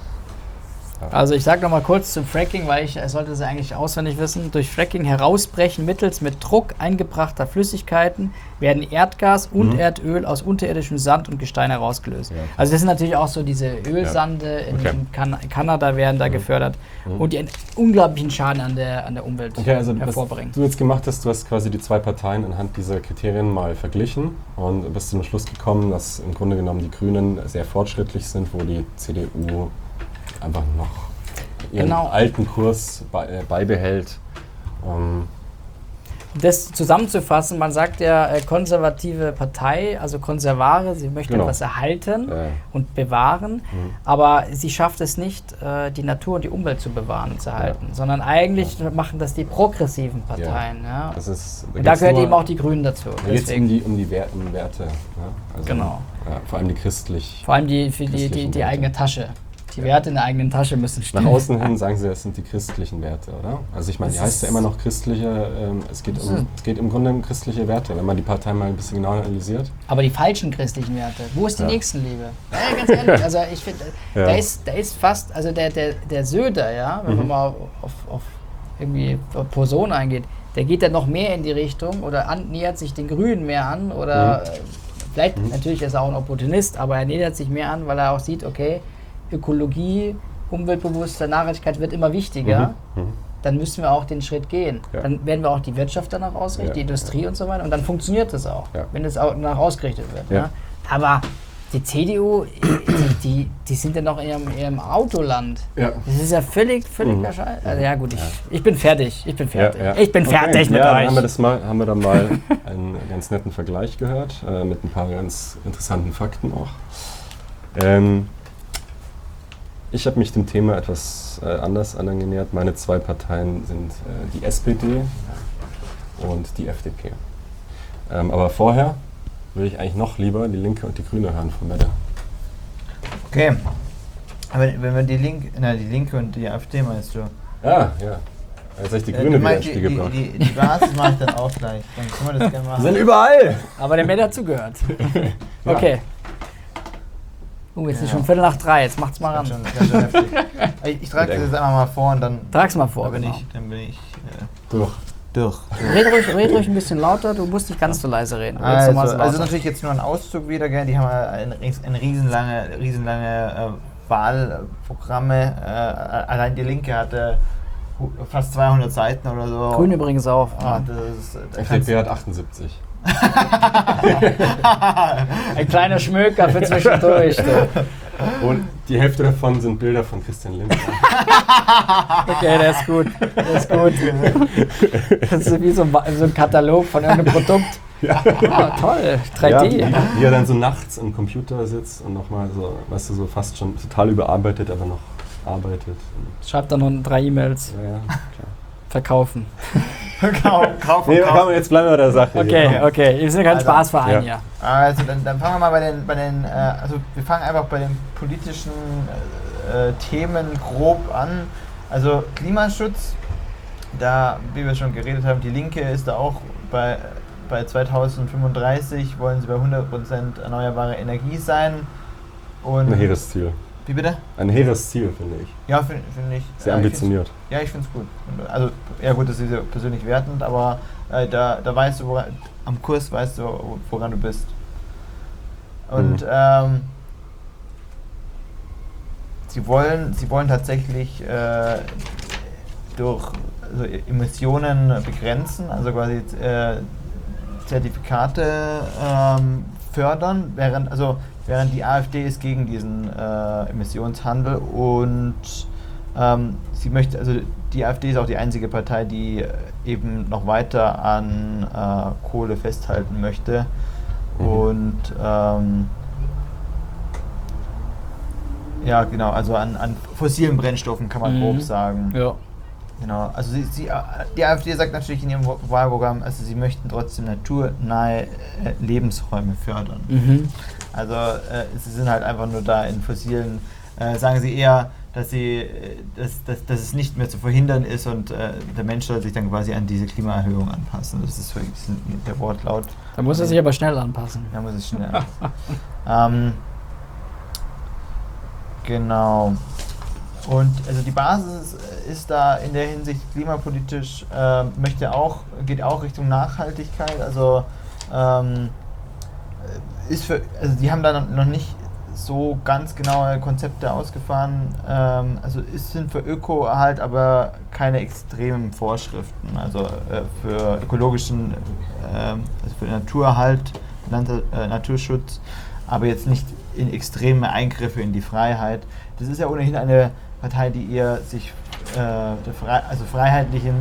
Also ich sage nochmal kurz zum Fracking, weil ich sollte es eigentlich auswendig wissen. Durch Fracking herausbrechen mittels mit Druck eingebrachter Flüssigkeiten werden Erdgas und Mhm. Erdöl aus unterirdischem Sand und Gestein herausgelöst. Ja, okay. Also das sind natürlich auch so diese Ölsande in, Okay. in kan Kanada werden da Mhm. gefördert Mhm. und die einen unglaublichen Schaden an der, an der Umwelt Okay, also was hervorbringen. du jetzt gemacht hast, du hast quasi die zwei Parteien anhand dieser Kriterien mal verglichen und bist zum Schluss gekommen, dass im Grunde genommen die Grünen sehr fortschrittlich sind, wo die C D U einfach noch ihren Genau. alten Kurs bei, äh, beibehält. Ähm, Das zusammenzufassen, man sagt ja äh, konservative Partei, also Konservare, sie möchte Genau. etwas erhalten äh, und bewahren, Mhm. aber sie schafft es nicht, äh, die Natur und die Umwelt zu bewahren und zu erhalten, sondern eigentlich machen das die progressiven Parteien. Ja. das ist, Und da geht's gehört nur- eben auch die Grünen dazu. Da geht es um Deswegen. die, um die Wer um Werte. Ja? Also, Genau. Ja, vor allem die christlich. Vor allem die, für die, die, Christlichen die Werte. eigene Tasche. Die Werte in der eigenen Tasche müssen Nach stimmen. außen hin sagen sie, das sind die christlichen Werte, oder? Also ich meine, die Das heißt ja ist- immer noch christliche, ähm, es, geht Das um, ist- es geht im Grunde um christliche Werte, wenn man die Partei mal ein bisschen genauer analysiert. Aber die falschen christlichen Werte. Wo ist die Ja. Nächstenliebe? Ja, ganz ehrlich, also ich finde, Ja. da, ist, da ist fast, also der, der, der Söder, ja, wenn Mhm. man mal auf, auf irgendwie auf Person eingeht, der geht dann noch mehr in die Richtung oder an, nähert sich den Grünen mehr an oder Mhm. äh, vielleicht, Mhm. natürlich ist er auch ein Opportunist, aber er nähert sich mehr an, weil er auch sieht, okay, Ökologie, umweltbewusste Nachhaltigkeit wird immer wichtiger. Mhm. Mhm. Dann müssen wir auch den Schritt gehen. Ja. Dann werden wir auch die Wirtschaft danach ausrichten, Ja. die Industrie und so weiter. Und dann funktioniert das auch, Ja. wenn es auch danach ausgerichtet wird. Ja. Ja. Aber die C D U, die, die, die sind ja noch in ihrem, ihrem Autoland. Ja. Das ist ja völlig, völlig Mhm. Scheiße. Also ja gut, ich, ich bin fertig. Ich bin fertig. Ja, ja. Ich bin Okay. fertig mit ja, euch. Dann haben wir, das mal, haben wir dann mal einen ganz netten Vergleich gehört, äh, mit ein paar ganz interessanten Fakten auch. Ähm, ich habe mich dem Thema etwas äh, anders angenähert. Meine zwei Parteien sind äh, die S P D und die F D P. Ähm, aber vorher würde ich eigentlich noch lieber die Linke und die Grüne hören von Mette. Okay. Aber wenn wir die Linke, na die Linke und die AfD meinst du? Ja, ja. Jetzt habe ich die Äh, Grüne du wieder meinst ins die, Spiel die, gebracht. die, die Basis mache ich dann auch gleich. Dann können wir das gerne Die machen. sind überall! Aber der mehr dazugehört. Ja. Okay. Oh, jetzt ist Ja. schon Viertel nach drei. Jetzt macht's mal Ganz ran. schön, ganz schön heftig. Ich, ich trage das Mit jetzt einfach mal vor und dann, Trag's mal vor, dann bin genau. ich, dann bin ich äh, Durch. durch. Red ruhig, red ruhig ein bisschen lauter, du musst nicht ganz so leise reden. Du redest Also, normal so also lauter. natürlich jetzt nur ein Auszug wieder, gell? Die haben eine, eine riesenlange, riesenlange äh, Wahlprogramme. Äh, allein die Linke hatte hu- fast zweihundert Seiten oder so. Grün übrigens auch. Ah, das ist, da F D kannst P hat achtundsiebzig. Ein kleiner Schmöker für zwischendurch. du. Und die Hälfte davon sind Bilder von Christian Lindner. Okay, der ist gut. Der ist gut. Das ist wie so ein, Wa- so ein Katalog von irgendeinem Produkt. Ja. Ah, toll. drei Ja, D. wie er dann so nachts am Computer sitzt und nochmal so, weißt du, so fast schon total überarbeitet, aber noch arbeitet. Schreibt dann noch drei E-Mails. Ja, ja, klar. Verkaufen. Kauf, kauf, Nee, kauf. komm, jetzt bleiben wir bei der Sache. Okay, hier. okay. Wir sind kein Also, Spaßverein ja. hier. Also dann, dann fangen wir mal bei den, bei den äh, also wir fangen einfach bei den politischen äh, Themen grob an. Also Klimaschutz, da, wie wir schon geredet haben, die Linke ist da auch bei, bei zweitausendfünfunddreißig wollen sie bei hundert Prozent erneuerbare Energie sein. Und Ein hehres Ziel. Wie bitte? Ein hehres Ziel, finde ich. Ja, finde find ich. Sehr ja, ich ambitioniert. find's- Ja, ich finde es gut. Also, ja gut, das ist ja persönlich wertend, aber äh, da, da weißt du, woran, am Kurs weißt du, woran du bist. Und Mhm. ähm, sie wollen, sie wollen tatsächlich äh, durch also Emissionen begrenzen, also quasi äh, Zertifikate ähm, fördern, während also während die AfD ist gegen diesen äh, Emissionshandel und ähm, sie möchte, also die AfD ist auch die einzige Partei, die eben noch weiter an äh, Kohle festhalten möchte Mhm. und ähm, ja genau, also an, an fossilen Brennstoffen kann man Mhm. grob sagen. Ja. Genau, also sie, sie, die AfD sagt natürlich in ihrem Wahlprogramm, also sie möchten trotzdem naturnahe äh, Lebensräume fördern. Mhm. Also äh, sie sind halt einfach nur da in fossilen, äh, sagen sie eher, dass sie, äh, dass, dass, dass es nicht mehr zu verhindern ist und äh, der Mensch soll sich dann quasi an diese Klimaerhöhung anpassen. Das ist wirklich der Wortlaut. Da muss er sich aber schnell anpassen. Da muss es schnell. ähm, genau. Und also die Basis ist da in der Hinsicht klimapolitisch, äh, möchte auch, geht auch Richtung Nachhaltigkeit. Also ähm, ist für, also die haben da noch nicht so ganz genaue Konzepte ausgefahren. Ähm, also es sind für Öko-Erhalt aber keine extremen Vorschriften. Also äh, für ökologischen, äh, also für Naturerhalt, Land, äh, Naturschutz, aber jetzt nicht in extreme Eingriffe in die Freiheit. Das ist ja ohnehin eine Partei, die eher sich äh, der Frei, also freiheitlichen,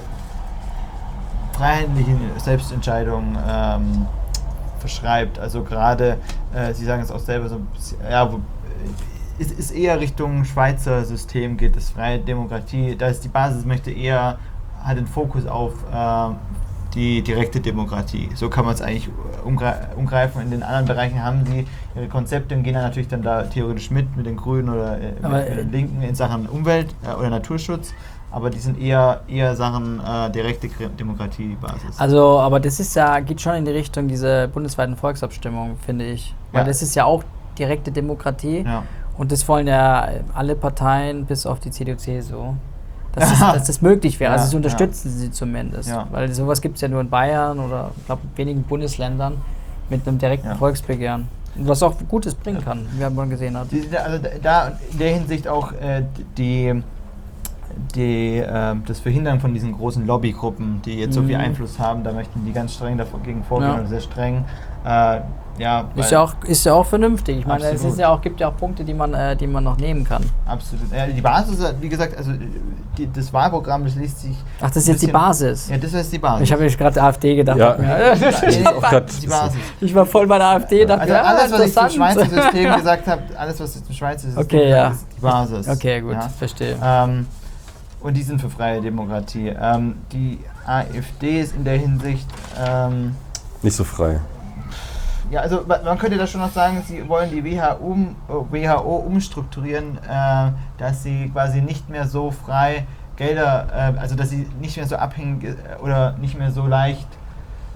äh, freiheitlichen Selbstentscheidungen ähm, verschreibt. Also gerade, äh, Sie sagen es auch selber so ein bisschen, ja, wo, es ist eher Richtung Schweizer System geht, das freie Demokratie. Da ist die Basis, möchte eher, hat den Fokus auf äh, die direkte Demokratie. So kann man es eigentlich umgre umgreifen. In den anderen Bereichen haben sie ihre Konzepte und gehen dann natürlich dann da theoretisch mit, mit den Grünen oder äh, Aber, mit, mit den Linken in Sachen Umwelt äh, oder Naturschutz. Aber die sind eher, eher Sachen äh, direkte Gre- Demokratie, die Basis. Also, aber das ist ja, geht schon in die Richtung dieser bundesweiten Volksabstimmung, finde ich. Weil Ja. das ist ja auch direkte Demokratie. ja. Und das wollen ja alle Parteien, bis auf die C D U C so, dass, das, dass das möglich wäre. Ja, Also, das ja. unterstützen sie zumindest. Ja. Weil sowas gibt es ja nur in Bayern oder, ich glaube, in wenigen Bundesländern mit einem direkten Ja. Volksbegehren. Und was auch Gutes bringen kann, wie man gesehen hat. Die, also da in der Hinsicht auch äh, die, die, äh, das Verhindern von diesen großen Lobbygruppen, die jetzt so viel Mhm. Einfluss haben, da möchten die ganz streng dagegen vorgehen Ja. oder sehr streng. Äh, ja, Ist weil- ja auch, ist ja auch vernünftig. Ich meine, es Absolut. ist ja auch, gibt ja auch Punkte, die man, äh, die man noch nehmen kann. Absolut. Ja, die Basis, ist, wie gesagt, also die, das Wahlprogramm, das liest sich. Ach, das ist ein jetzt die bisschen- Basis. Ja, das ist die Basis. Ich habe jetzt gerade AfD gedacht. Ja. Ja. das ist auch grad- die Basis. Ich war voll bei der AfD, dachte Also mir, alles, ah, was ich zum interessant. Schweizer System gesagt habe, alles, was ich zum Schweizer System Okay, gesagt ja. habe, ist die Basis. Okay, gut, Ja. verstehe. Ähm, und die sind für freie Demokratie. Ähm, die AfD ist in der Hinsicht, ähm, Nicht so frei. ja, also ma- man könnte da schon noch sagen, sie wollen die W H O, um, W H O umstrukturieren, äh, dass sie quasi nicht mehr so frei Gelder, äh, also dass sie nicht mehr so abhängig äh, oder nicht mehr so leicht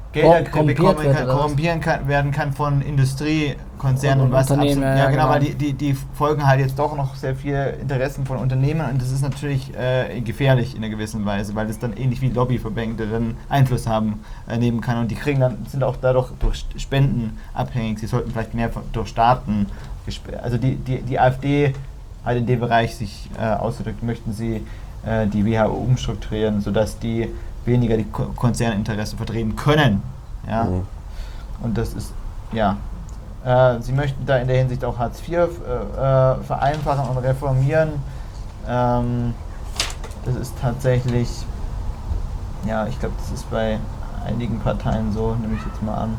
Gelder korrumpiert bekommen wird kann, oder was? korrumpieren kann, werden kann von Industriekonzernen, Und was Unternehmen, absolut, ja, ja, genau, genau. weil die, die, die folgen halt jetzt doch noch sehr viel Interessen von Unternehmen und das ist natürlich äh, gefährlich in einer gewissen Weise, weil das dann ähnlich wie Lobbyverbände dann Einfluss haben äh, nehmen kann und die kriegen dann, sind auch dadurch durch Spenden abhängig, sie sollten vielleicht mehr von, durch Staaten, gespe- also die, die, die AfD hat in dem Bereich sich äh, ausgedrückt, möchten sie äh, die W H O umstrukturieren, sodass die weniger die Ko- Konzerninteressen vertreten können. Ja? Mhm. Und das ist, ja, äh, sie möchten da in der Hinsicht auch Hartz vier äh, äh, vereinfachen und reformieren. Ähm, das ist tatsächlich, ja, ich glaube, das ist bei einigen Parteien so, nehme ich jetzt mal an.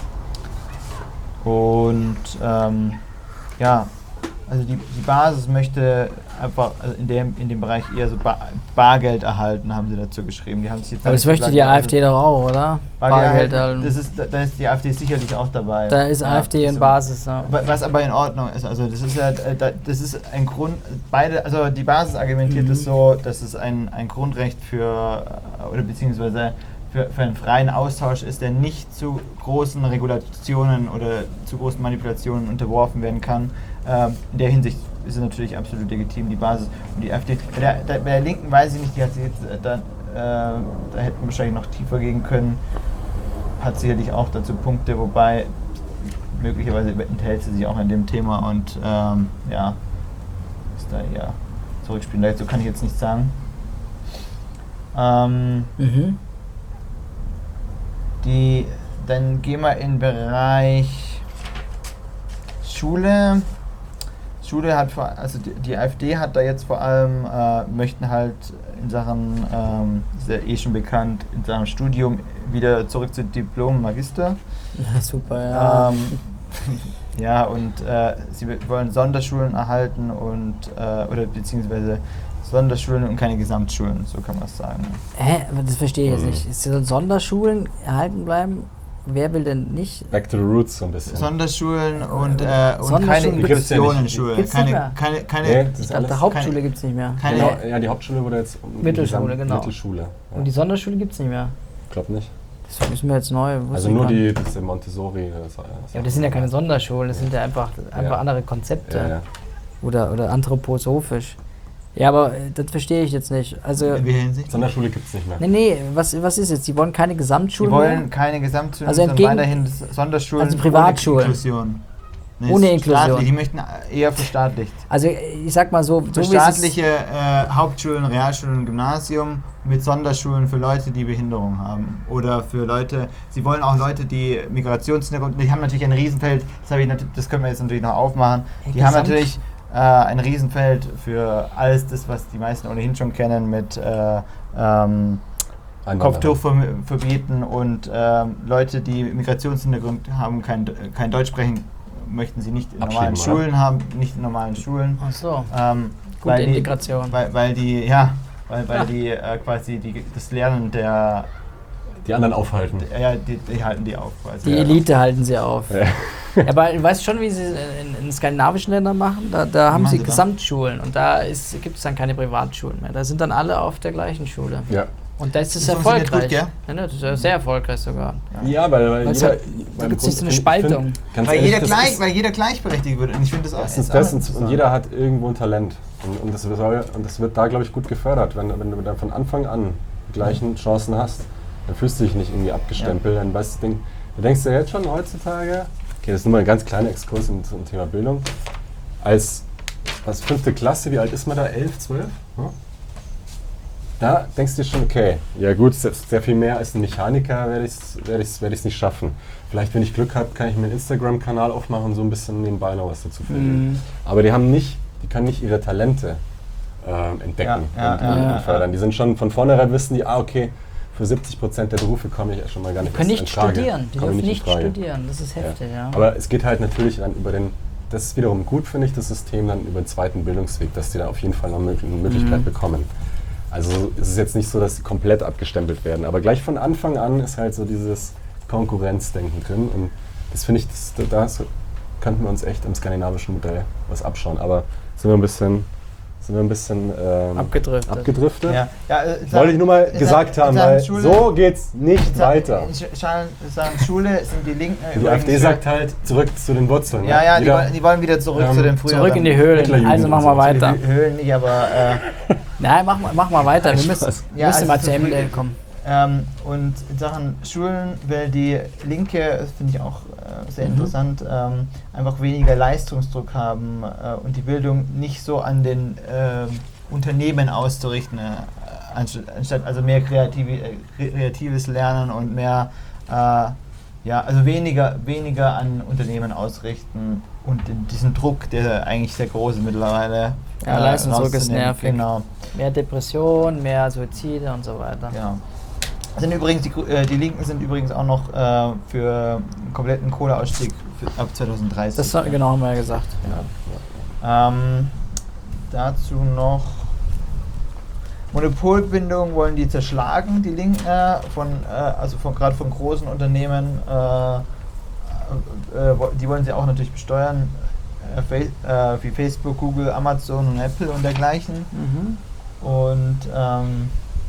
Und ähm, ja, also die, die Basis möchte einfach also in, dem, in dem Bereich eher so Bar, Bargeld erhalten, haben sie dazu geschrieben. Die haben sich jetzt Aber das halt möchte gesagt, die also AfD doch auch, oder? Bargeld erhalten. das ist, da ist die AfD sicherlich auch dabei. Da ist Ja, AfD in so. Basis. Ja. Was aber in Ordnung ist, also das ist ja, das ist ein Grund, beide, also die Basis argumentiert es Mhm. so, dass es ein, ein Grundrecht für, oder beziehungsweise für, für einen freien Austausch ist, der nicht zu großen Regulationen oder zu großen Manipulationen unterworfen werden kann. Ähm, in der Hinsicht ist es natürlich absolut legitim, die Basis und die AfD. Bei der, der, bei der Linken weiß ich nicht, die hat sie jetzt, äh, da, äh, da hätten wir wahrscheinlich noch tiefer gehen können, hat sicherlich auch dazu Punkte, wobei möglicherweise enthält sie sich auch an dem Thema und ähm, ja, ist da eher zurückspielen. Dazu kann ich jetzt nicht sagen. Ähm, Mhm. die, dann gehen wir in den Bereich Schule. Schule hat vor, also die, die AfD hat da jetzt vor allem, äh, möchten halt in Sachen, ähm, ist ja eh schon bekannt, in Sachen Studium wieder zurück zu Diplom, Magister. Ja, super, ja. Ähm, ja, und äh, sie wollen Sonderschulen erhalten und, äh, oder beziehungsweise Sonderschulen und keine Gesamtschulen, so kann man es sagen. Hä? Aber das verstehe ich jetzt Mhm. nicht. Es sollen Sonderschulen erhalten bleiben? Wer will denn nicht? Back to the roots so ein bisschen. Sonderschulen und, äh, und Sonderschulen keine gibt's ja nicht. Inklusionenschulen. Gibt's Keine, nicht mehr? keine, keine, Nee, das Ich ist dachte, alles Hauptschule keine- gibt es nicht mehr. keine- Genau, ja, die Hauptschule wurde jetzt um die Mittelschule, Gesamt- genau. Mittelschule. Ja. Und die Sonderschule gibt es nicht mehr. Ich glaube nicht. Das ist mir jetzt neu. wusste Also ich nur gar nicht. die diese Montessori. Das, Ja, aber das sind ja keine Sonderschulen, das sind ja einfach, einfach Ja. andere Konzepte. Ja, ja. Oder, oder anthroposophisch. Ja, aber äh, das verstehe ich jetzt nicht. Also, in welcher Hinsicht? Sonderschule gibt es nicht mehr. nee, nee, was, was ist jetzt? Die wollen keine Sie Gesamtschulen wollen mehr? keine Gesamtschulen, Also sondern entgegen- weiterhin Sonderschulen also Privatschulen. ohne Inklusion. Nee, Ohne ist Inklusion. staatlich, die möchten eher verstaatlicht. Also ich sag mal so, so wie es Staatliche äh, Hauptschulen, Realschulen und Gymnasium mit Sonderschulen für Leute, die Behinderung haben. Oder für Leute, sie wollen auch Leute, die Migrationshintergrund, die haben natürlich ein Riesenfeld, das, habe ich nat- das können wir jetzt natürlich noch aufmachen. Die haben Gesamt- natürlich äh, ein Riesenfeld für alles das, was die meisten ohnehin schon kennen mit äh, ähm, Kopftuch ver- verbieten und ähm, Leute, die Migrationshintergrund haben, kein, kein Deutsch sprechen, möchten sie nicht in normalen Abschieben, oder? Schulen haben, nicht in normalen Schulen. Ach so, Ähm, gute weil die- Integration. Weil, weil die, ja, weil, weil Ja. die äh, quasi die, das Lernen der, Die anderen aufhalten. der ja, die, die halten die auf quasi. Die Ja. Elite halten sie auf. Ja. Ja, aber du weißt schon, wie sie es in, in skandinavischen Ländern machen? Da, da haben machen sie sie da? Gesamtschulen und da gibt es dann keine Privatschulen mehr. Da sind dann alle auf der gleichen Schule. Ja. Und da ist es Das funktioniert erfolgreich. gut, gell? Ja, ne, das ist ja sehr erfolgreich sogar. Ja, weil, weil Weil's jeder. halt- da gibt's nicht so eine Spaltung. Weil jeder, gleich, weil jeder gleichberechtigt wird. Und ich finde das auch. Erstens ist auch das und, interessant. und jeder hat irgendwo ein Talent. Und, und, das, soll, und das wird da, glaube ich, gut gefördert. Wenn, wenn du dann von Anfang an die gleichen Chancen hast, dann fühlst du dich nicht irgendwie abgestempelt. Dann weißt du, denk, du denkst dir jetzt schon heutzutage, okay, das ist nur mal ein ganz kleiner Exkurs zum, zum Thema Bildung. Als was, fünfte Klasse, wie alt ist man da? elf, zwölf? Ja? Da denkst du dir schon, okay, ja gut, sehr, sehr viel mehr als ein Mechaniker werde ich es werd ich's, werd ich's nicht schaffen. Vielleicht, wenn ich Glück habe, kann ich mir einen Instagram-Kanal aufmachen und so ein bisschen nebenbei noch was dazu finden. Mhm. Aber die haben nicht, die können nicht ihre Talente ähm, entdecken Ja, ja, und, ja, und ja, fördern. Die sind schon von vornherein, wissen die, ah okay, für siebzig Prozent der Berufe komme ich schon mal gar nicht Die können erst nicht in Frage. studieren. Die Komme dürfen in nicht Frage. studieren. Das ist heftig, ja. Aber es geht halt natürlich dann über den, das ist wiederum gut, finde ich, das System dann über den zweiten Bildungsweg, dass die da auf jeden Fall noch eine Möglichkeit Mhm. bekommen. Also es ist jetzt nicht so, dass sie komplett abgestempelt werden, aber gleich von Anfang an ist halt so dieses Konkurrenzdenken drin und das finde ich, das, da könnten wir uns echt im skandinavischen Modell was abschauen, aber sind wir ein bisschen, sind wir ein bisschen ähm, Abgedriftet. abgedriftet. Ja, ja, äh, Wollte ich nur mal in gesagt Sachen- haben, in Sachen weil Schule- so geht's nicht in Sachen- weiter. In Sch- Schalen- Sachen Schule sind die Linken Die übrigens AfD für- sagt halt zurück zu den Wurzeln. Ja, ja, die Wieder- wollen, die wollen wieder zurück Ähm, zu den früheren. Zurück in die Höhlen. Hitlerjugend Also machen wir und so. weiter. Die Höhlen nicht, aber äh, Nein, mach, mal- mach mal weiter. Wir müssen, Spaß. wir müssen also mal zu zu früh- Ende kommen. ähm, und in Sachen Schulen will die Linke, das finde ich auch äh, sehr Mhm. interessant, ähm, einfach weniger Leistungsdruck haben äh, und die Bildung nicht so an den ähm, Unternehmen auszurichten, äh, anstatt, anstatt also mehr kreative, äh, kreatives Lernen und mehr, äh, ja, also weniger, weniger an Unternehmen ausrichten und den, diesen Druck, der eigentlich sehr groß ist mittlerweile. Ja, Leistungsdruck ist rauszunehmen. nervig. Genau. Mehr Depression, mehr Suizide und so weiter. Ja. Sind übrigens die, Gru- äh, die Linken sind übrigens auch noch äh, für einen kompletten Kohleausstieg für, ab zwanzig dreißig. Das war- genau haben wir ja gesagt. Ähm, dazu noch Monopolbindung wollen die zerschlagen, die Linken, äh, von, äh, also von gerade von großen Unternehmen. Äh, äh, wo- die wollen sie auch natürlich besteuern, äh, Fa- äh, wie Facebook, Google, Amazon und Apple und dergleichen. Mhm. Und ähm,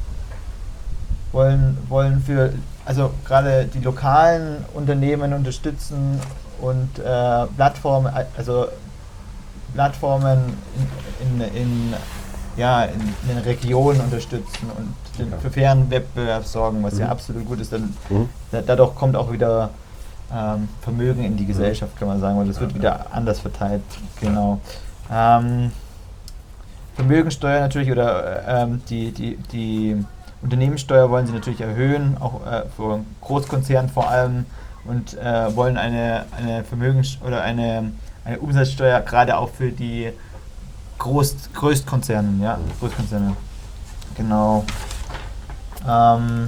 wollen, wollen für, also gerade die lokalen Unternehmen unterstützen und äh, Plattformen, also Plattformen in, in, in, ja, in, in den Regionen unterstützen und den, Ja. für fairen Wettbewerb sorgen, was ja Mhm. absolut gut ist. Dann, Mhm. da, dadurch kommt auch wieder ähm, Vermögen in die Gesellschaft, kann man sagen, weil das wird wieder anders verteilt. Genau. Ähm, Vermögensteuer natürlich oder äh, ähm, die, die, die Unternehmenssteuer wollen sie natürlich erhöhen, auch äh, für Großkonzerne vor allem und äh, wollen eine, eine Vermögens- oder eine, eine Umsatzsteuer gerade auch für die Groß Größtkonzerne, ja, Großkonzerne. Genau. Ähm,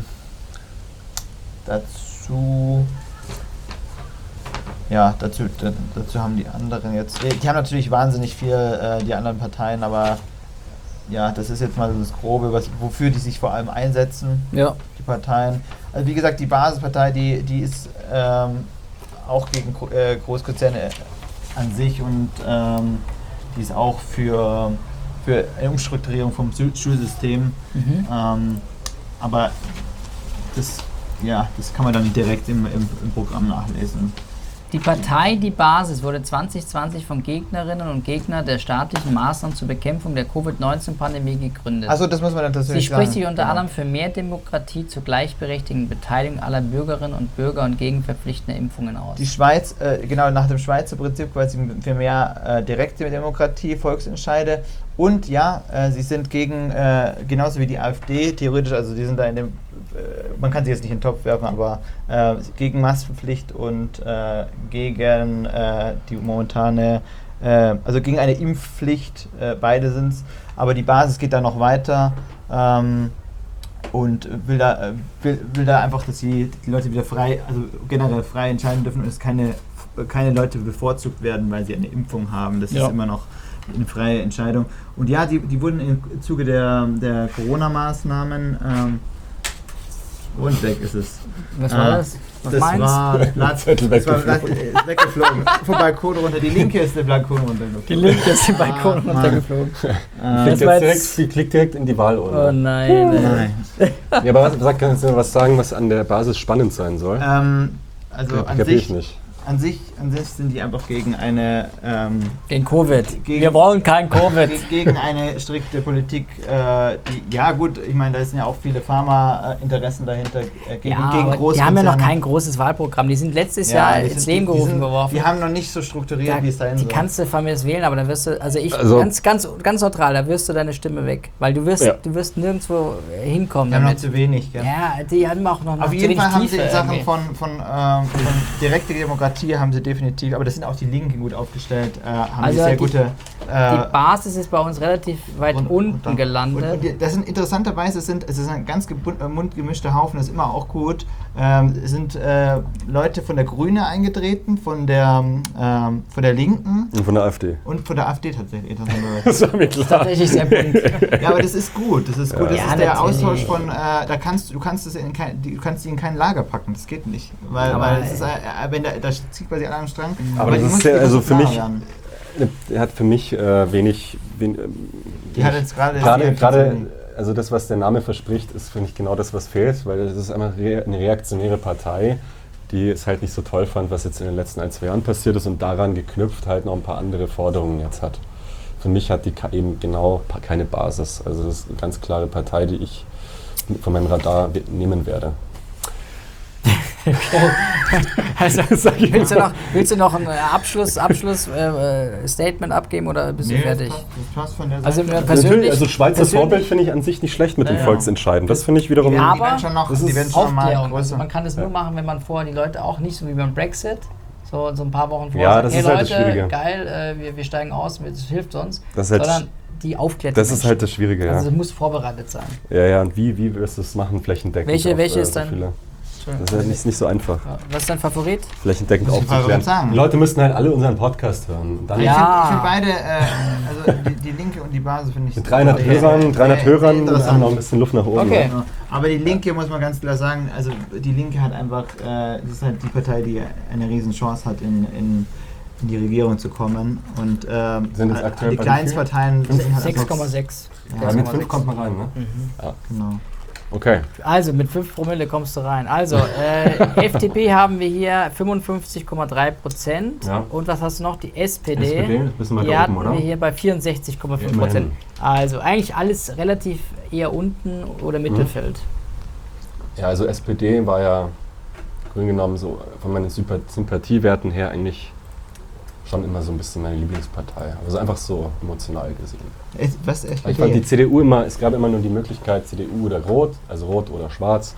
dazu ja, dazu, da, dazu haben die anderen jetzt, äh, die haben natürlich wahnsinnig viel, äh, die anderen Parteien, aber ja, das ist jetzt mal so das Grobe, was, wofür die sich vor allem einsetzen, Ja. die Parteien. Also wie gesagt, die Basispartei, die, die ist ähm, auch gegen Gro- äh, Großkonzerne an sich und ähm, die ist auch für, für eine Umstrukturierung vom Schul- Schulsystem. Mhm. Ähm, aber das, ja, das kann man dann nicht direkt im, im, im Programm nachlesen. Die Partei Die Basis wurde zwanzig zwanzig von Gegnerinnen und Gegnern der staatlichen Maßnahmen zur Bekämpfung der Covid neunzehn Pandemie gegründet. Also das muss man dann Sie tatsächlich spricht sagen. sich unter Genau. anderem für mehr Demokratie zur gleichberechtigten Beteiligung aller Bürgerinnen und Bürger und gegen verpflichtende Impfungen aus. Die Schweiz, äh, genau nach dem Schweizer Prinzip quasi für mehr äh, direkte Demokratie, Volksentscheide und ja, äh, sie sind gegen, äh, genauso wie die AfD, theoretisch, also die sind da in dem, äh, man kann sie jetzt nicht in den Topf werfen, aber äh, gegen Maskenpflicht und äh, gegen äh, die momentane, äh, also gegen eine Impfpflicht, äh, beide sind es, aber die Basis geht da noch weiter. Ähm, und will da, äh, will, will da einfach, dass die, die Leute wieder frei, also generell frei entscheiden dürfen und es keine, keine Leute bevorzugt werden, weil sie eine Impfung haben. Das Ja. ist immer noch eine freie Entscheidung. Und ja, die, die wurden im Zuge der, der Corona-Maßnahmen ähm, und weg ist es. Was war Äh, das? Was das meinst war, Blatt, Zettel das war weggeflogen. Blatt, äh, weggeflogen. Vom Balkon runter. Die linke ist der Balkon runtergeflogen. Die Linke ist den Balkon Ah, Mann. runtergeflogen. Äh, Das Klickt war jetzt direkt, jetzt- sie klickt direkt in die Wahlurne. Oh nein. ey. nein. Ja, aber was, sag, kannst du mir was sagen, was an der Basis spannend sein soll? Ähm, also Ja, an kapier ich sich, nicht. an sich, an sich sind die einfach gegen eine ähm, Gegen Covid. Gegen- Wir wollen kein Covid. ge- gegen eine strikte Politik. Äh, die, ja gut, ich meine, da sind ja auch viele Pharma-Interessen dahinter. Äh, gegen, Ja, gegen aber die haben ja noch Großkonzerne. kein großes Wahlprogramm. Die sind letztes Ja, Jahr die ins sind- Leben die- die gerufen sind- geworfen. Die haben noch nicht so strukturiert, Da, wie es sein die soll. kannst du von mir das wählen, aber da wirst du, also ich, Also- ganz, ganz, ganz neutral, da wirst du deine Stimme weg. Weil du wirst, Ja. du wirst nirgendwo hinkommen die haben noch damit. zu wenig. Gell? Ja, die haben auch noch, noch Auf zu jeden wenig Fall haben Tiefe sie in Sachen irgendwie. von, von, ähm, von direkter Demokratie haben sie definitiv, aber das sind auch die Linken gut aufgestellt, äh, haben Also die sehr die- gute. Äh, Die Basis ist bei uns relativ weit und- unten und dann- gelandet. Und, und die, das sind interessanterweise sind es ist ein ganz gebun- äh, bunt gemischter Haufen, das ist immer auch gut. Ähm, es sind äh, Leute von der Grüne eingetreten, von der ähm, von der Linken Und von der AfD. und von der AfD tatsächlich. interessanterweise. Das war mir klar. Tatsächlich sehr bunt. Ja, aber das ist gut. Das ist gut. Das Ja, ist der natürlich. Austausch von. Äh, da kannst du kannst es in kein, du kannst sie in kein Lager packen. Das geht nicht, weil, Aber, weil es ist, äh, wenn da, da zieht quasi an einem Strang. Aber das die ist muss- ja, die also muss für klar mich- werden. er hat für mich äh, wenig... wen, Die hat jetzt gerade... Gerade, gerade, also das, was der Name verspricht, ist, finde ich, genau das, was fehlt, weil es ist einfach re- eine reaktionäre Partei, die es halt nicht so toll fand, was jetzt in den letzten ein, zwei Jahren passiert ist und daran geknüpft halt noch ein paar andere Forderungen jetzt hat. Für mich hat die eben genau keine Basis. Also das ist eine ganz klare Partei, die ich von meinem Radar nehmen werde. Also, willst, du noch, willst du noch ein Abschluss, Abschluss äh, Statement abgeben oder bist du Nee, fertig? das passt, das passt von der Also, Seite. mir Natürlich, persönlich, also Schweizer persönlich- Vorbild finde ich an sich nicht schlecht mit Ja, dem ja. Volksentscheiden. Das finde ich wiederum... Ja, die werden schon noch, das die ist werden schon mal Aufklärung. Also größer. man kann es nur Ja. machen, wenn man vorher die Leute auch nicht so wie beim Brexit, so, so ein paar Wochen vorher Ja, sagt, das hey ist halt das Leute, Schwierige. geil, äh, wir, wir steigen aus, das hilft uns, Das ist halt sondern die aufklärt. Das die ist Menschen. halt das Schwierige, ja. Also es muss vorbereitet sein. Ja, ja, und wie, wie wirst du es machen, flächendeckend? Welche- auf, welche äh, ist so dein- viele? Entschuldigung. Das ist halt nicht, nicht so einfach, Ja. Was ist dein Favorit? flächendeckend Muss ich mal aufzuklären. sagen. Die Leute müssten halt alle unseren Podcast hören. Und dann Ja. Ich finde beide, äh, also die, die Linke und die Basis finde ich... mit dreihundert sehr- Hörern, dreihundert sehr Hörern haben wir interessant. noch ein bisschen Luft nach oben. Okay. Ne? Ja. Aber die Linke, muss man ganz klar sagen, also die Linke hat einfach, äh, das ist halt die Partei, die eine riesen Chance hat, in, in, in die Regierung zu kommen. Und ähm, Sind jetzt äh, aktuell die bei Kleinstparteien sind halt sechs einfach... Komma sechs. Ja, mit fünf kommt man rein, ne? Ja. Genau. Okay. Also mit fünf Promille kommst du rein. Also äh, F D P haben wir hier fünfundfünfzig Komma drei Prozent. Ja. Und was hast du noch? Die S P D. S P D, ein bisschen Die weiter hatten oben, oder? wir hier bei vierundsechzig Komma fünf Ja, Prozent. immerhin. Also eigentlich alles relativ eher unten oder Mittelfeld. Ja, also S P D war ja grün genommen so von meinen Sympath- Sympathiewerten her eigentlich schon immer so ein bisschen meine Lieblingspartei. Also einfach so emotional gesehen. Es- Was? S P D? Ich fand die C D U immer, es gab immer nur die Möglichkeit C D U oder Rot, also Rot oder Schwarz,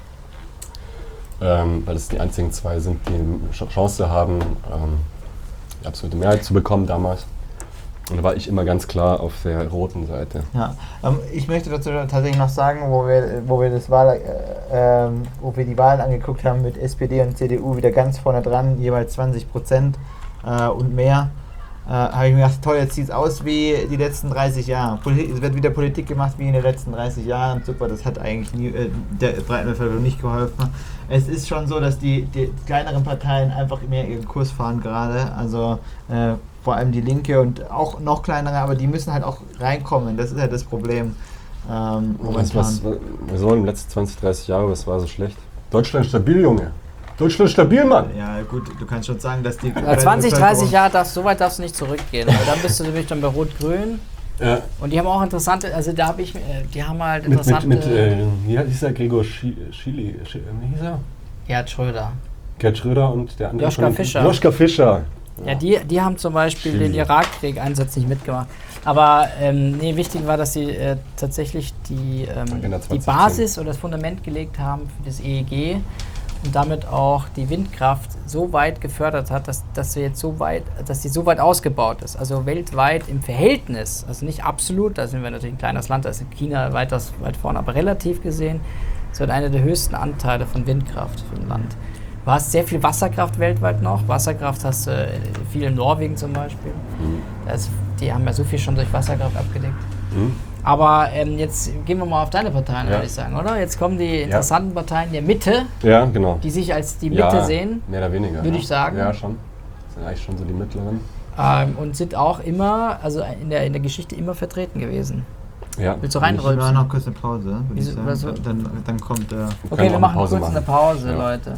ähm, weil es die einzigen zwei sind, die eine Ch- Chance haben, ähm, die absolute Mehrheit zu bekommen damals. Und da war ich immer ganz klar auf der roten Seite. Ja, ähm, ich möchte dazu tatsächlich noch sagen, wo wir, wo wir das Wahl, äh, ähm, wo wir die Wahlen angeguckt haben mit S P D und C D U wieder ganz vorne dran, jeweils zwanzig Prozent äh, und mehr. Äh, habe ich mir gedacht, toll, jetzt sieht es aus wie die letzten dreißig Jahre. Poli- es wird wieder Politik gemacht wie in den letzten dreißig Jahren. Super, das hat eigentlich nie, äh, der breiten Bevölkerung nicht geholfen. Es ist schon so, dass die, die kleineren Parteien einfach mehr ihren Kurs fahren gerade. Also äh, vor allem die Linke und auch noch kleinere, aber die müssen halt auch reinkommen. Das ist halt das Problem. Ähm, Was, was, was so in den letzten zwanzig, dreißig Jahren, was war so schlecht? Deutschland stabil, Junge. Deutschland stabil, Mann. Ja gut, du kannst schon sagen, dass die... Ja, zwanzig, dreißig Jahre, darfst, so weit darfst du nicht zurückgehen. Weil dann bist du nämlich dann bei Rot-Grün. Ja. Und die haben auch interessante, also da habe ich, äh, die haben halt Mit, interessante... mit, mit äh, wie hieß er? Gregor Schi- Schili, Schi- wie hieß er? Gerhard Schröder. Gerd Schröder und der andere. Joschka von- Fischer. Joschka Fischer. Ja, die, die haben zum Beispiel Chili. den Irakkrieg-Einsatz nicht mitgemacht. Aber ähm, nee, wichtig war, dass sie äh, tatsächlich die, ähm, Agenda die zwanzig zehn. Basis oder das Fundament gelegt haben für das E E G und damit auch die Windkraft so weit gefördert hat, dass, dass sie jetzt so weit, dass sie so weit ausgebaut ist. Also weltweit im Verhältnis, also nicht absolut, da sind wir natürlich ein kleines Land, da ist China weit, das, weit vorne, aber relativ gesehen, so einer der höchsten Anteile von Windkraft für ein Land. Du hast sehr viel Wasserkraft weltweit noch. Wasserkraft hast du äh, viel in Norwegen zum Beispiel. Mhm. Da ist, die haben ja so viel schon durch Wasserkraft abgedeckt. Mhm. Aber ähm, jetzt gehen wir mal auf deine Parteien, Ja. würde ich sagen, oder? Jetzt kommen die interessanten Parteien der Mitte, Ja, genau. die sich als die Mitte ja, sehen Mehr oder weniger. würde ja. ich sagen. Ja, schon. Das sind eigentlich schon so die mittleren. ähm, und sind auch immer, also in der, in der Geschichte immer vertreten gewesen. Ja. Willst du Ich reinrollen? mache noch kurz eine Pause, würde ich Wieso- sagen. was- Dann, dann kommt... Äh, Wir Okay, können wir auch machen Pause kurz eine machen. Pause, Ja. Leute.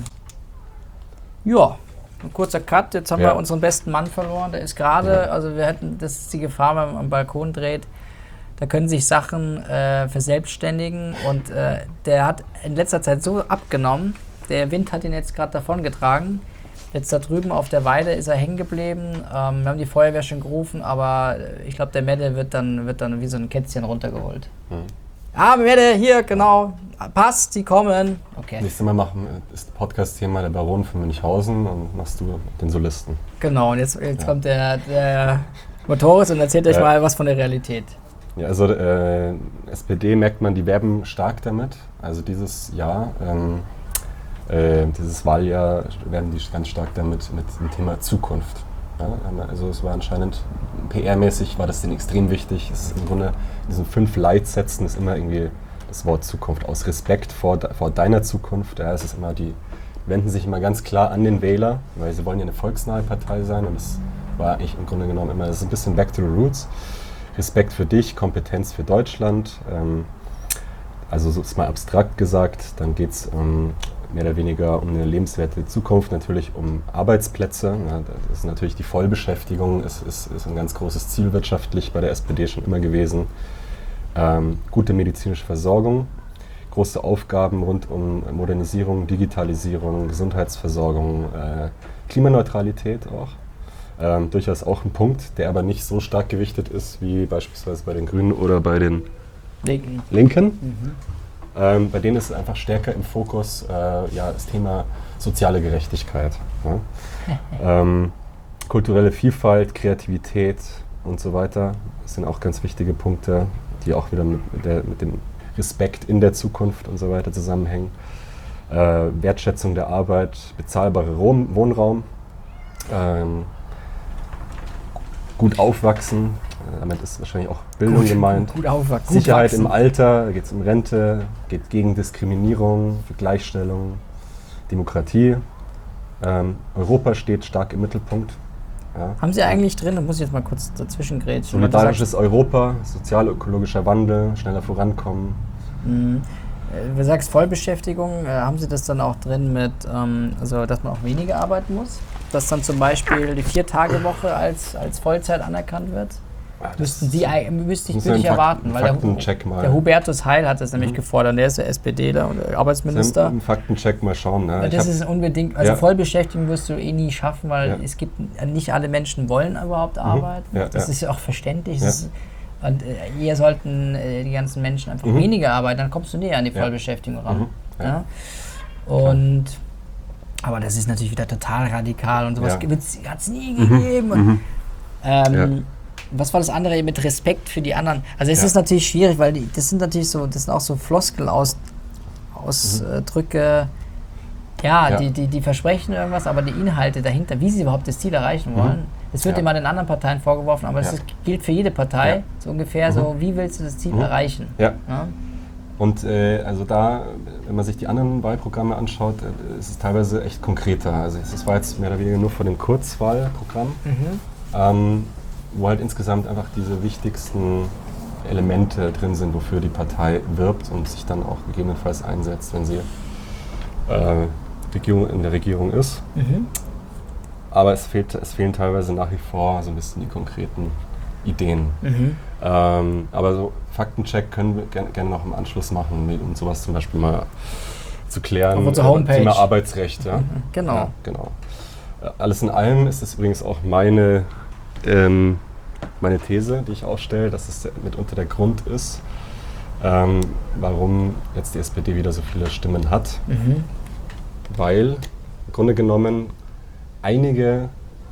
Ja, ein kurzer Cut. Jetzt haben Ja. wir unseren besten Mann verloren. Der ist gerade, Ja. also wir hätten, das ist die Gefahr, wenn man am Balkon dreht. Da können sich Sachen äh, verselbstständigen und äh, der hat in letzter Zeit so abgenommen. Der Wind hat ihn jetzt gerade davongetragen. Jetzt da drüben auf der Weide ist er hängen geblieben. Ähm, wir haben die Feuerwehr schon gerufen, aber äh, ich glaube, der Mette wird dann, wird dann wie so ein Kätzchen runtergeholt. Mhm. Ah, Mette, hier, genau. Passt, die kommen. Okay. Nächstes Mal machen ist Podcast-Thema der Baron von Münchhausen und machst du den Solisten. Genau, und jetzt, jetzt Ja. kommt der, der Motoris und erzählt euch Ja. mal was von der Realität. Ja, also äh, S P D merkt man, die werben stark damit. Also dieses Jahr, ähm, äh, dieses Wahljahr werden die ganz stark damit mit dem Thema Zukunft. Ja, also es war anscheinend P R-mäßig war das denen extrem wichtig. Es ist im Grunde in diesen fünf Leitsätzen ist immer irgendwie das Wort Zukunft aus Respekt vor, de- vor deiner Zukunft. Ja, es ist immer die wenden sich immer ganz klar an den Wähler, weil sie wollen ja eine volksnahe Partei sein und das war eigentlich im Grunde genommen immer, das ist ein bisschen back to the roots. Respekt für dich, Kompetenz für Deutschland. Ähm, also so ist mal abstrakt gesagt, dann geht es um, mehr oder weniger um eine lebenswerte Zukunft, natürlich um Arbeitsplätze. Ja, das ist natürlich die Vollbeschäftigung, ist, ist, ist ein ganz großes Ziel wirtschaftlich bei der S P D schon immer gewesen. Ähm, gute medizinische Versorgung, große Aufgaben rund um Modernisierung, Digitalisierung, Gesundheitsversorgung, äh, Klimaneutralität auch. Ähm, durchaus auch ein Punkt, der aber nicht so stark gewichtet ist wie beispielsweise bei den Grünen oder bei den Linken. Linken. Mhm. Ähm, bei denen ist es einfach stärker im Fokus äh, ja, das Thema soziale Gerechtigkeit. Ja? ähm, kulturelle Vielfalt, Kreativität und so weiter. Das sind auch ganz wichtige Punkte, die auch wieder mit, der, mit dem Respekt in der Zukunft und so weiter zusammenhängen. Äh, Wertschätzung der Arbeit, bezahlbarer Wohnraum, ähm, gut aufwachsen, äh, damit ist wahrscheinlich auch Bildung Gut, gemeint. gut aufwachsen. Sicherheit Gut im wachsen. Alter, da geht es um Rente, geht gegen Diskriminierung, für Gleichstellung, Demokratie. Ähm, Europa steht stark im Mittelpunkt. Ja. Haben Sie eigentlich drin, da muss ich jetzt mal kurz dazwischen grätschen. Solidarisches Europa, sozial-ökologischer Wandel, schneller vorankommen. Mhm. Äh, Du sagst Vollbeschäftigung, äh, haben Sie das dann auch drin mit, ähm, also dass man auch weniger arbeiten muss? Dass dann zum Beispiel die Vier-Tage-Woche als, als Vollzeit anerkannt wird? Ja, das Müssten Sie, eig- müsste ich, muss würde ich ein Fakt- erwarten, ein weil der, Faktencheck mal. der Hubertus Heil hat das nämlich Mhm. gefordert, der ist der SPDler und der Arbeitsminister. Einen Faktencheck mal schauen. Ne? Weil Ich das hab- ist unbedingt, also Ja. Vollbeschäftigung wirst du eh nie schaffen, weil Ja. es gibt, nicht alle Menschen wollen überhaupt arbeiten. Ja, das ja. ist ja auch verständlich. Ja. Das ist, und äh, eher sollten äh, die ganzen Menschen einfach Mhm. weniger arbeiten, dann kommst du näher an die Ja. Vollbeschäftigung ran. Mhm. Ja. Ja? Und aber das ist natürlich wieder total radikal und sowas Ja. hat es nie gegeben. Und, Mhm. ähm, Ja. Was war das andere mit Respekt für die anderen? Also es Ja. ist natürlich schwierig, weil die, das sind natürlich so, das sind auch so Floskelausdrücke, ja, Ja. Die, die, die versprechen irgendwas, aber die Inhalte dahinter, wie sie überhaupt das Ziel erreichen wollen, das wird Ja. immer den anderen Parteien vorgeworfen, aber das Ja. ist, gilt für jede Partei, Ja. so ungefähr so, wie willst du das Ziel Mhm. erreichen? Ja. Ja? Und äh, also da, wenn man sich die anderen Wahlprogramme anschaut, äh, ist es teilweise echt konkreter. Also es war jetzt mehr oder weniger nur vor dem Kurzwahlprogramm, Mhm. ähm, wo halt insgesamt einfach diese wichtigsten Elemente drin sind, wofür die Partei wirbt und sich dann auch gegebenenfalls einsetzt, wenn sie äh, Regierung, in der Regierung ist. Mhm. Aber es, fehlt, es fehlen teilweise nach wie vor so ein bisschen die konkreten Ideen. Mhm. Ähm, aber so Faktencheck können wir gerne, gerne noch im Anschluss machen, um sowas zum Beispiel mal zu klären. Auf unserer Äh, Homepage. Thema Arbeitsrecht, ja. Genau. Ja, genau. Äh, Alles in allem ist es übrigens auch meine, ähm, meine These, die ich aufstelle, dass es der- mitunter der Grund ist, ähm, warum jetzt die S P D wieder so viele Stimmen hat. Mhm. Weil im Grunde genommen einige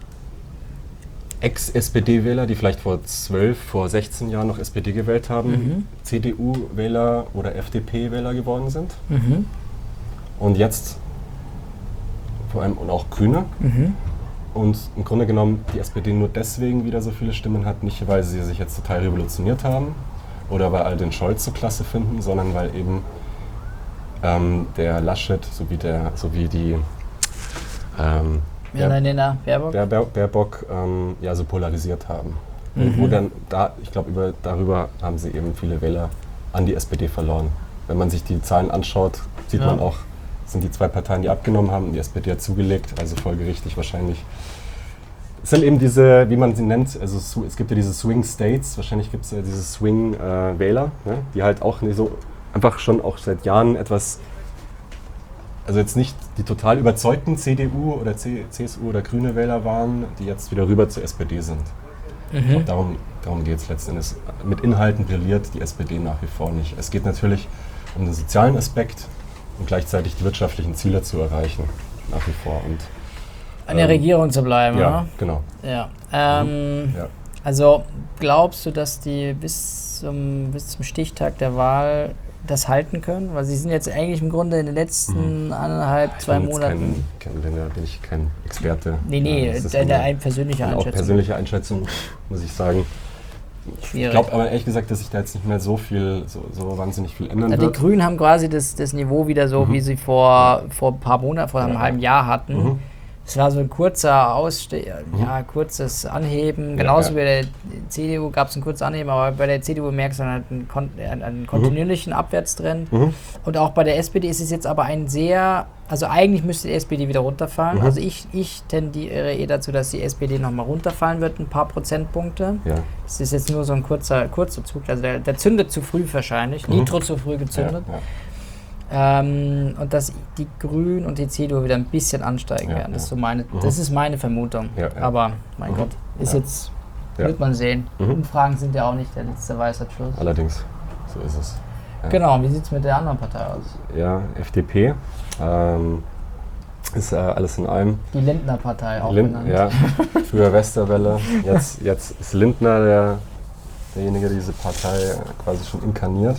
Ex-S P D-Wähler, die vielleicht vor zwölf, vor sechzehn Jahren noch S P D gewählt haben, Mhm. C D U-Wähler oder F D P-Wähler geworden sind. Mhm. Und jetzt vor allem und auch Grüne. Mhm. Und im Grunde genommen die S P D nur deswegen wieder so viele Stimmen hat, nicht weil sie sich jetzt total revolutioniert haben oder weil alle den Scholz so klasse finden, sondern weil eben ähm, der Laschet sowie, der, sowie die ähm, Ja, nein, nein, nein, Baerbock. Baer, Baer, Baerbock ähm, ja, so polarisiert haben. Mhm. Und wo dann, da, ich glaube, über, darüber haben sie eben viele Wähler an die S P D verloren. Wenn man sich die Zahlen anschaut, sieht Ja. man auch, es sind die zwei Parteien, die abgenommen haben und die S P D hat zugelegt, also folgerichtig wahrscheinlich. Es sind eben diese, wie man sie nennt, also su- es gibt ja diese Swing States, wahrscheinlich gibt es ja diese Swing äh, Wähler, ne, die halt auch nicht so einfach schon auch seit Jahren etwas, also jetzt nicht die total überzeugten C D U oder C S U oder grüne Wähler waren, die jetzt wieder rüber zur S P D sind. Ich Mhm. glaube, darum, darum geht es letztendlich. Mit Inhalten brilliert die S P D nach wie vor nicht. Es geht natürlich um den sozialen Aspekt und gleichzeitig die wirtschaftlichen Ziele zu erreichen, nach wie vor. Und, An der ähm, Regierung zu bleiben, Ja, oder? genau. Ja. Ähm, Ja. Also glaubst du, dass die bis zum, bis zum Stichtag der Wahl das halten können? Weil sie sind jetzt eigentlich im Grunde in den letzten anderthalb, Ich zwei bin jetzt Monaten. Kein, kein, bin, da bin ich kein Experte. Nee, nee, Ja, das ist der, der eine- ein persönliche und auch Einschätzung. persönliche Einschätzung, muss ich sagen. Ich Schwierig. glaube aber ehrlich gesagt, dass sich da jetzt nicht mehr so viel, so, so wahnsinnig viel ändern Ja, die wird. Grünen haben quasi das, das Niveau wieder so, Mhm. wie sie vor, vor ein paar Monaten, vor einem Ja, halben ja. Jahr hatten. Mhm. Es war so ein kurzer Ausste Mhm. ja, kurzes Anheben. Genauso ja. wie bei der C D U gab es ein kurzes Anheben, aber bei der C D U merkst du dann halt einen, kon einen, einen kontinuierlichen Abwärtstrend. Mhm. Und auch bei der S P D ist es jetzt aber ein sehr, also eigentlich müsste die S P D wieder runterfallen. Mhm. Also ich, ich tendiere eher dazu, dass die S P D nochmal runterfallen wird, ein paar Prozentpunkte. Ja. Das ist jetzt nur so ein kurzer, kurzer Zug, also der, der zündet zu früh wahrscheinlich, Mhm. Nitro zu früh gezündet. Ja, ja. Ähm, und dass die Grünen und die C D U wieder ein bisschen ansteigen Ja, werden. Das ist ja. so meine, Mhm. das ist meine Vermutung. Ja, ja. Aber mein Mhm. Gott, ist Ja. jetzt, Ja. wird man sehen. Mhm. Umfragen sind ja auch nicht der letzte Weisheitsschluss. Allerdings, so ist es. Ja. Genau, wie sieht es mit der anderen Partei aus? Ja, F D P ähm, ist äh, alles in allem. Die Lindner-Partei auch Lind, genannt. ja, früher Westerwelle, jetzt, jetzt ist Lindner der, derjenige, der diese Partei quasi schon inkarniert.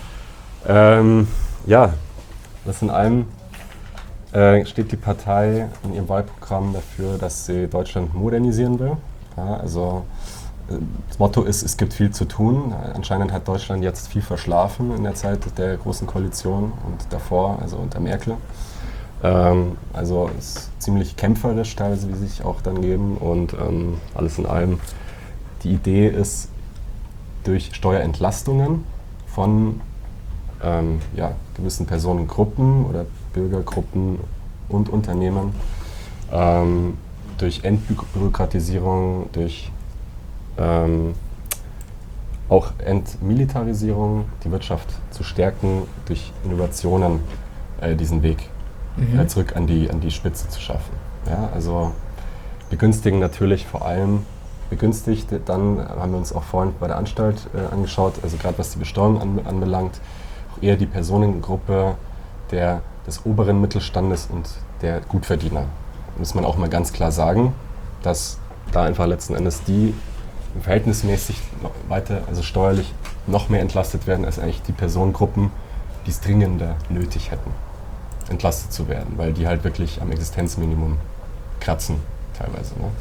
Ähm, ja, das in allem äh, steht die Partei in ihrem Wahlprogramm dafür, dass sie Deutschland modernisieren will. Ja, also äh, das Motto ist, es gibt viel zu tun. Anscheinend hat Deutschland jetzt viel verschlafen in der Zeit der Großen Koalition und davor, also unter Merkel. Ähm, also es ist ziemlich kämpferisch teilweise, wie sie sich auch dann geben, und ähm, alles in allem. Die Idee ist, durch Steuerentlastungen von ähm, ja, gewissen Personengruppen oder Bürgergruppen und Unternehmen, ähm, durch Entbürokratisierung, durch ähm, auch Entmilitarisierung die Wirtschaft zu stärken, durch Innovationen äh, diesen Weg Mhm. äh, zurück an die, an die Spitze zu schaffen. Ja, also begünstigen natürlich vor allem, begünstigt, dann haben wir uns auch vorhin bei der Anstalt äh, angeschaut, also gerade was die Besteuerung an, anbelangt, auch eher die Personengruppe der, des oberen Mittelstandes und der Gutverdiener. Muss man auch mal ganz klar sagen, dass da einfach letzten Endes die verhältnismäßig noch weiter, also steuerlich noch mehr entlastet werden als eigentlich die Personengruppen, die es dringender nötig hätten, entlastet zu werden, weil die halt wirklich am Existenzminimum kratzen teilweise. Ne?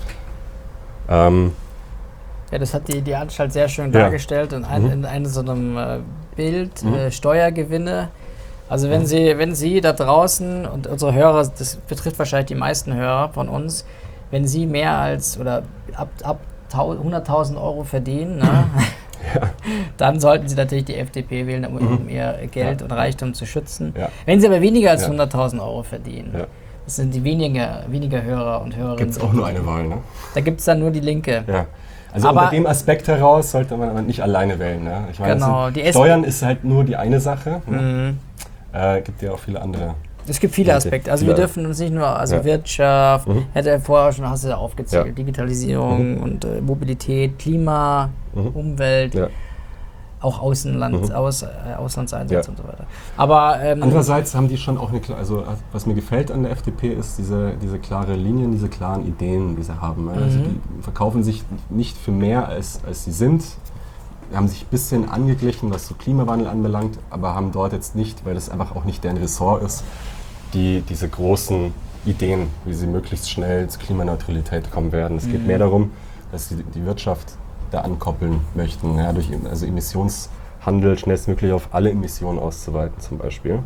Ähm, Ja, das hat die, die Anstalt sehr schön Ja. dargestellt in, ein, Mhm. in einem so einem äh, Bild, Mhm. äh, Steuergewinne. Also wenn Mhm. Sie, wenn Sie da draußen und unsere Hörer, das betrifft wahrscheinlich die meisten Hörer von uns, wenn Sie mehr als oder ab, ab tau- hunderttausend Euro verdienen, ne, ja. dann sollten Sie natürlich die F D P wählen, um, um Mhm. Ihr Geld Ja. und Reichtum zu schützen. Ja. Wenn Sie aber weniger als Ja. hunderttausend Euro verdienen, Ja. das sind die weniger, weniger Hörer und Hörerinnen. Gibt es auch nur eine Wahl, ne? Da gibt es dann nur die Linke. Ja. Also Aber- unter dem Aspekt heraus sollte man aber nicht alleine wählen. Ne? Ich meine, Genau, das die sind, S- Steuern ist halt nur die eine Sache. Ne? Mhm. Äh, gibt ja auch viele andere. Es gibt viele Ja, Aspekte. Also viele- wir dürfen uns nicht nur, also Ja. Wirtschaft, Mhm. hätte er vorher schon, hast du ja aufgezählt, Ja. Digitalisierung und äh, Mobilität, Klima, Mhm. Umwelt, Ja. auch Außenland, Mhm. Aus, äh, Auslandseinsatz Ja. und so weiter. Aber ähm, Andererseits haben die schon auch eine, kla- also was mir gefällt an der F D P ist diese, diese klare Linien, diese klaren Ideen, die sie haben. Also Mhm. die verkaufen sich nicht für mehr, als, als sie sind. Haben sich ein bisschen angeglichen, was so Klimawandel anbelangt, aber haben dort jetzt nicht, weil das einfach auch nicht deren Ressort ist, die, diese großen Ideen, wie sie möglichst schnell zur Klimaneutralität kommen werden. Es geht Mhm. mehr darum, dass sie die Wirtschaft da ankoppeln möchten, ja, durch also Emissionshandel schnellstmöglich auf alle Emissionen auszuweiten zum Beispiel.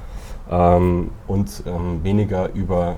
Ähm, und ähm, weniger über,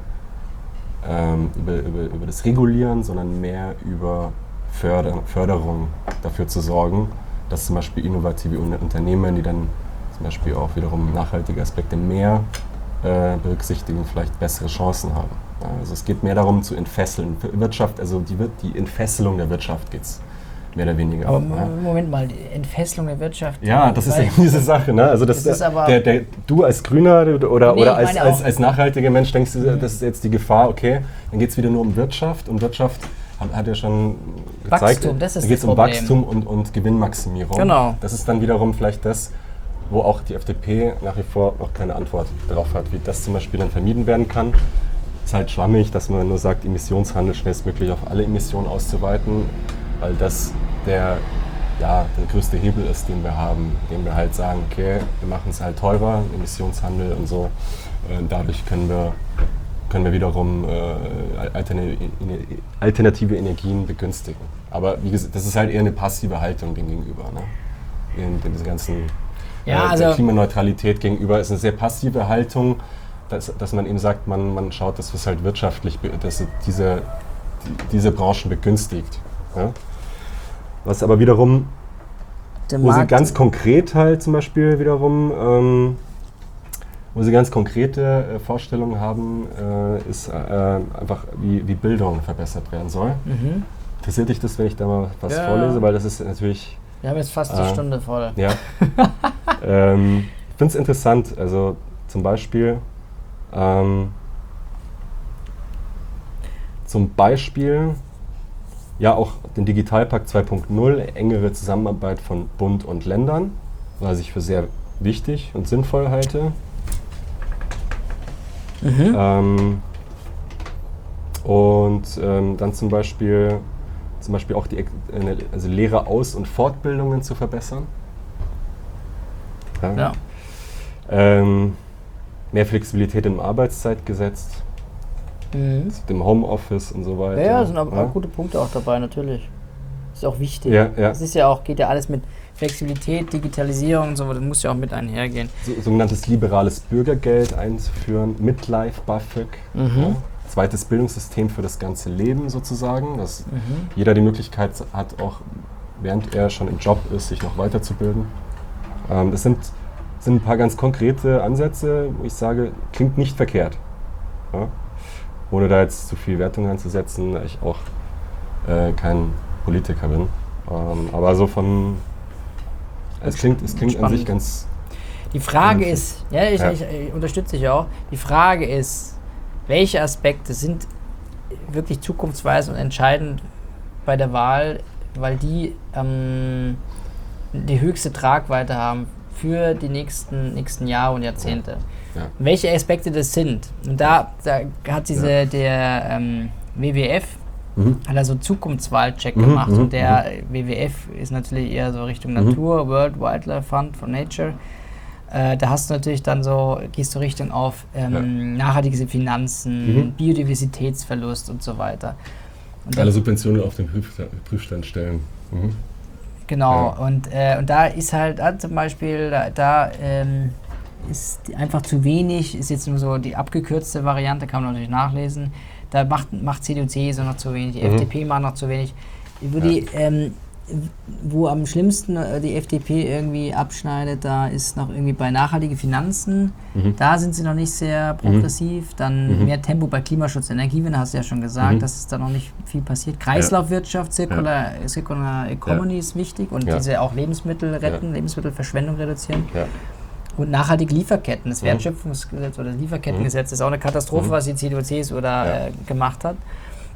ähm, über, über, über das Regulieren, sondern mehr über Förder, Förderung dafür zu sorgen, dass zum Beispiel innovative Un- Unternehmen, die dann zum Beispiel auch wiederum nachhaltige Aspekte mehr äh, berücksichtigen, vielleicht bessere Chancen haben. Ja, also es geht mehr darum zu entfesseln. Für Wirtschaft, also die, Wir- die Entfesselung der Wirtschaft geht es mehr oder weniger. aber ja. Mo- Moment mal, die Entfesselung der Wirtschaft. Ja, das ist weil- eben diese Sache. Ne? Also das, Das ist aber- der, der, du als Grüner oder, Nee, oder ich als, meine als, auch- als nachhaltiger Mensch denkst du, Mhm. das ist jetzt die Gefahr, okay, dann geht es wieder nur um Wirtschaft und Wirtschaft hat, hat ja schon gezeigt, Wachstum, das ist da geht es das um Problem. Wachstum und, und Gewinnmaximierung. Genau. Das ist dann wiederum vielleicht das, wo auch die F D P nach wie vor noch keine Antwort darauf hat, wie das zum Beispiel dann vermieden werden kann. Es ist halt schwammig, dass man nur sagt, Emissionshandel schnellstmöglich auf alle Emissionen auszuweiten, weil das der, ja, der größte Hebel ist, den wir haben, den wir halt sagen, okay, wir machen es halt teurer, Emissionshandel und so. Äh, dadurch können wir, können wir wiederum äh, alterne, alternative Energien begünstigen. Aber wie gesagt, das ist halt eher eine passive Haltung dem gegenüber. Ne? In, in dieser ganzen Ja, äh, also- der Klimaneutralität gegenüber ist eine sehr passive Haltung. dass, dass man eben sagt, man, man schaut, dass es halt wirtschaftlich, be- dass es diese, die, diese Branchen begünstigt. Ja? Was aber wiederum, Der wo sie Markt- ganz konkret halt zum Beispiel wiederum, ähm, wo sie ganz konkrete äh, Vorstellungen haben, äh, ist äh, einfach, wie, wie Bildung verbessert werden soll. Mhm. Interessiert dich das, wenn ich da mal was Ja. vorlese? Weil das ist natürlich... Wir haben jetzt fast die Ah. Stunde voll. Ja. ähm, ich finde es interessant. Also zum Beispiel, ähm, zum Beispiel, ja auch den Digitalpakt zwei Punkt null, engere Zusammenarbeit von Bund und Ländern, was ich für sehr wichtig und sinnvoll halte. Mhm. Ähm, und ähm, dann zum Beispiel, zum Beispiel auch die Ex- äh, also Lehreraus- und Fortbildungen zu verbessern. Ja. Ähm, mehr Flexibilität im Arbeitszeitgesetz, Mhm. dem Homeoffice und so weiter. Ja, ja, sind aber ja? auch gute Punkte auch dabei, natürlich. Ist auch wichtig. Ja, ja. Es ist ja auch, geht ja alles mit Flexibilität, Digitalisierung und so, das muss ja auch mit einhergehen. So, sogenanntes liberales Bürgergeld einzuführen, Midlife BAföG. Mhm. Ja? Zweites Bildungssystem für das ganze Leben sozusagen, dass Mhm. jeder die Möglichkeit hat, auch während er schon im Job ist, sich noch weiterzubilden. Ähm, das sind, sind ein paar ganz konkrete Ansätze, wo ich sage, klingt nicht verkehrt. Ja? Ohne da jetzt zu viel Wertung anzusetzen, da ich auch äh, kein Politiker bin. Ähm, aber so von, es klingt, es klingt an Spannend. sich ganz, Die Frage Okay. ist, ja, ich, Ja. ich, ich unterstütze dich auch, die Frage ist, welche Aspekte sind wirklich zukunftsweisend und entscheidend bei der Wahl, weil die ähm, die höchste Tragweite haben für die nächsten, nächsten Jahre und Jahrzehnte. ja. Und welche Aspekte das sind. Und da, da hat diese, Ja. der ähm, W W F Mhm. hat er so einen Zukunftswahlcheck Mhm, gemacht. mhm, Und der W W F ist natürlich eher so Richtung Mhm. Natur, World Wildlife Fund for Nature. Äh, da hast du natürlich dann so, gehst du Richtung auf ähm, nachhaltige Finanzen, Mhm. Biodiversitätsverlust und so weiter. Und Alle das, Subventionen auf den Prüfstand, Prüfstand stellen. Mhm. genau, Ja. und, äh, und da ist halt da zum Beispiel, da, da ähm, ist einfach zu wenig, ist jetzt nur so die abgekürzte Variante, kann man natürlich nachlesen. Da macht, macht C D U C S noch zu wenig, die Mhm. F D P macht noch zu wenig. Wo, die, ähm, wo am schlimmsten äh, die F D P irgendwie abschneidet, da ist noch irgendwie bei nachhaltige Finanzen. Mhm. Da sind sie noch nicht sehr progressiv. Dann Mhm. mehr Tempo bei Klimaschutz, Energiewende, hast du ja schon gesagt, Mhm. dass es da noch nicht viel passiert. Kreislaufwirtschaft, Circular, Circular Economy ist wichtig und Ja. diese auch Lebensmittel retten, Ja. Lebensmittelverschwendung reduzieren. Ja. Und nachhaltige Lieferketten, das Mhm. Wertschöpfungsgesetz oder das Lieferkettengesetz ist auch eine Katastrophe, Mhm. was die C D U C S oder Ja. äh, gemacht hat.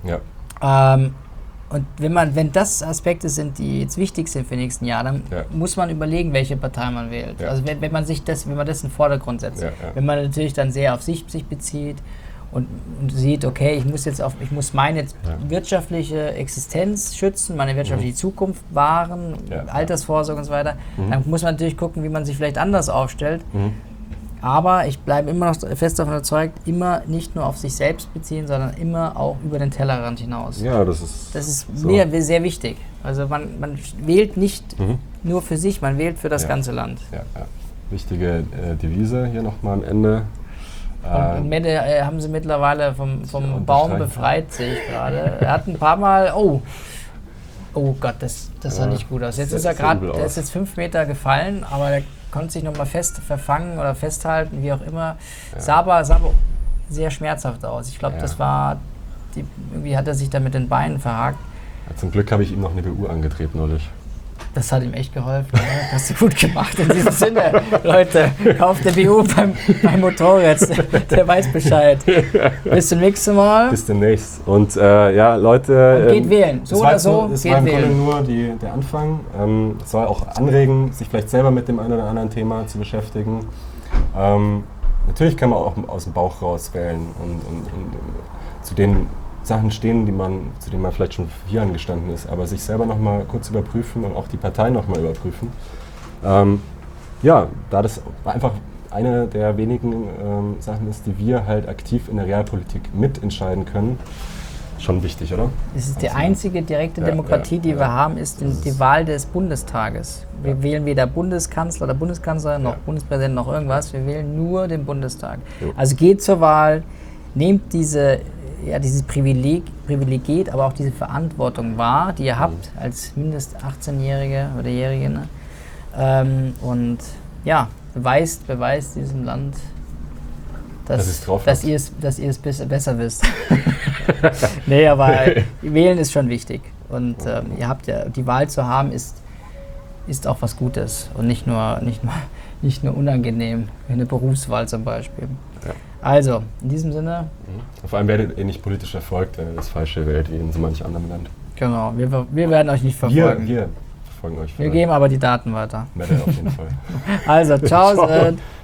Ja. Ähm, und wenn man, wenn das Aspekte sind, die jetzt wichtig sind für die nächsten Jahre, dann Ja. muss man überlegen, welche Partei man wählt. Ja. Also wenn, wenn man sich das, wenn man das in den Vordergrund setzt. Ja, ja. Wenn man natürlich dann sehr auf sich, sich bezieht und, und sieht, okay, ich muss jetzt auf, ich muss meine Ja. wirtschaftliche Existenz schützen, meine wirtschaftliche Zukunft wahren, Ja. Altersvorsorge und so weiter, Mhm. dann muss man natürlich gucken, wie man sich vielleicht anders aufstellt. Mhm. Aber ich bleibe immer noch fest davon überzeugt, immer nicht nur auf sich selbst beziehen, sondern immer auch über den Tellerrand hinaus. Ja, das ist. Das ist so. mir sehr wichtig. Also man, man wählt nicht Mhm. nur für sich, man wählt für das Ja. ganze Land. Ja, ja. Wichtige äh, Devise hier nochmal am Ende. Und Ähm, Mette äh, haben sie mittlerweile vom, vom Ja, Baum unterstreichen. befreit, sehe ich gerade. Er hat ein paar Mal, oh, oh Gott, das, das sah Ja, nicht gut aus. Jetzt das ist er sieht gerade, übel der aus. ist jetzt fünf Meter gefallen, aber der konnte sich nochmal fest verfangen oder festhalten, wie auch immer. Ja. Sah aber, sah aber sehr schmerzhaft aus. Ich glaube, Ja. das war, die, irgendwie hat er sich da mit den Beinen verhakt. ja, zum Glück habe ich ihm noch eine B U angedreht neulich. Das hat ihm echt geholfen. Ne? Hast du gut gemacht in diesem Sinne. Leute, kauft der B U beim, beim Motorrad. Der weiß Bescheid. Bis zum nächsten Mal. Bis demnächst. Und äh, ja, Leute. Und geht ähm, wählen. So das war oder jetzt so, nur- Das geht war im Grunde wählen. nur die, der Anfang. Ähm, es soll auch anregen, sich vielleicht selber mit dem einen oder anderen Thema zu beschäftigen. Ähm, natürlich kann man auch aus dem Bauch raus wählen und, und, und äh, zu den Sachen stehen, die man, zu denen man vielleicht schon vor vier Jahren gestanden ist, aber sich selber nochmal kurz überprüfen und auch die Partei nochmal überprüfen. Ähm, ja, da das einfach eine der wenigen ähm, Sachen ist, die wir halt aktiv in der Realpolitik mitentscheiden können, Schon wichtig, oder? Es ist die Also, einzige direkte ja, Demokratie, ja, die ja. wir haben, ist die, Das ist- die Wahl des Bundestages. Wir Ja. wählen weder Bundeskanzler oder Bundeskanzlerin, noch Ja. Bundespräsident, noch irgendwas. Wir wählen nur den Bundestag. Jo. Also geht zur Wahl, nehmt diese, ja, dieses Privileg, Privileg, aber auch diese Verantwortung wahr, die ihr habt als mindest achtzehnjährige oder Jährige. Ne? Ähm, und ja, beweist, beweist diesem Land, dass, Dass es drauf dass hat. ihr es dass ihr es besser, besser wisst. Nee, aber wählen ist schon wichtig. Und ähm, ihr habt ja, die Wahl zu haben, ist, ist auch was Gutes und nicht nur, nicht nur, nicht nur unangenehm, wie eine Berufswahl zum Beispiel. Ja. Also, in diesem Sinne, Mhm. Vor allem werdet ihr nicht politisch erfolgt, wenn ihr das Falsche wählt, wie in so manch anderem Land. genau, wir, wir werden euch nicht Wir, verfolgen. wir verfolgen euch. Wir geben aber die Daten weiter. Mette auf jeden Fall. Also, ciao. Ciao. Sid.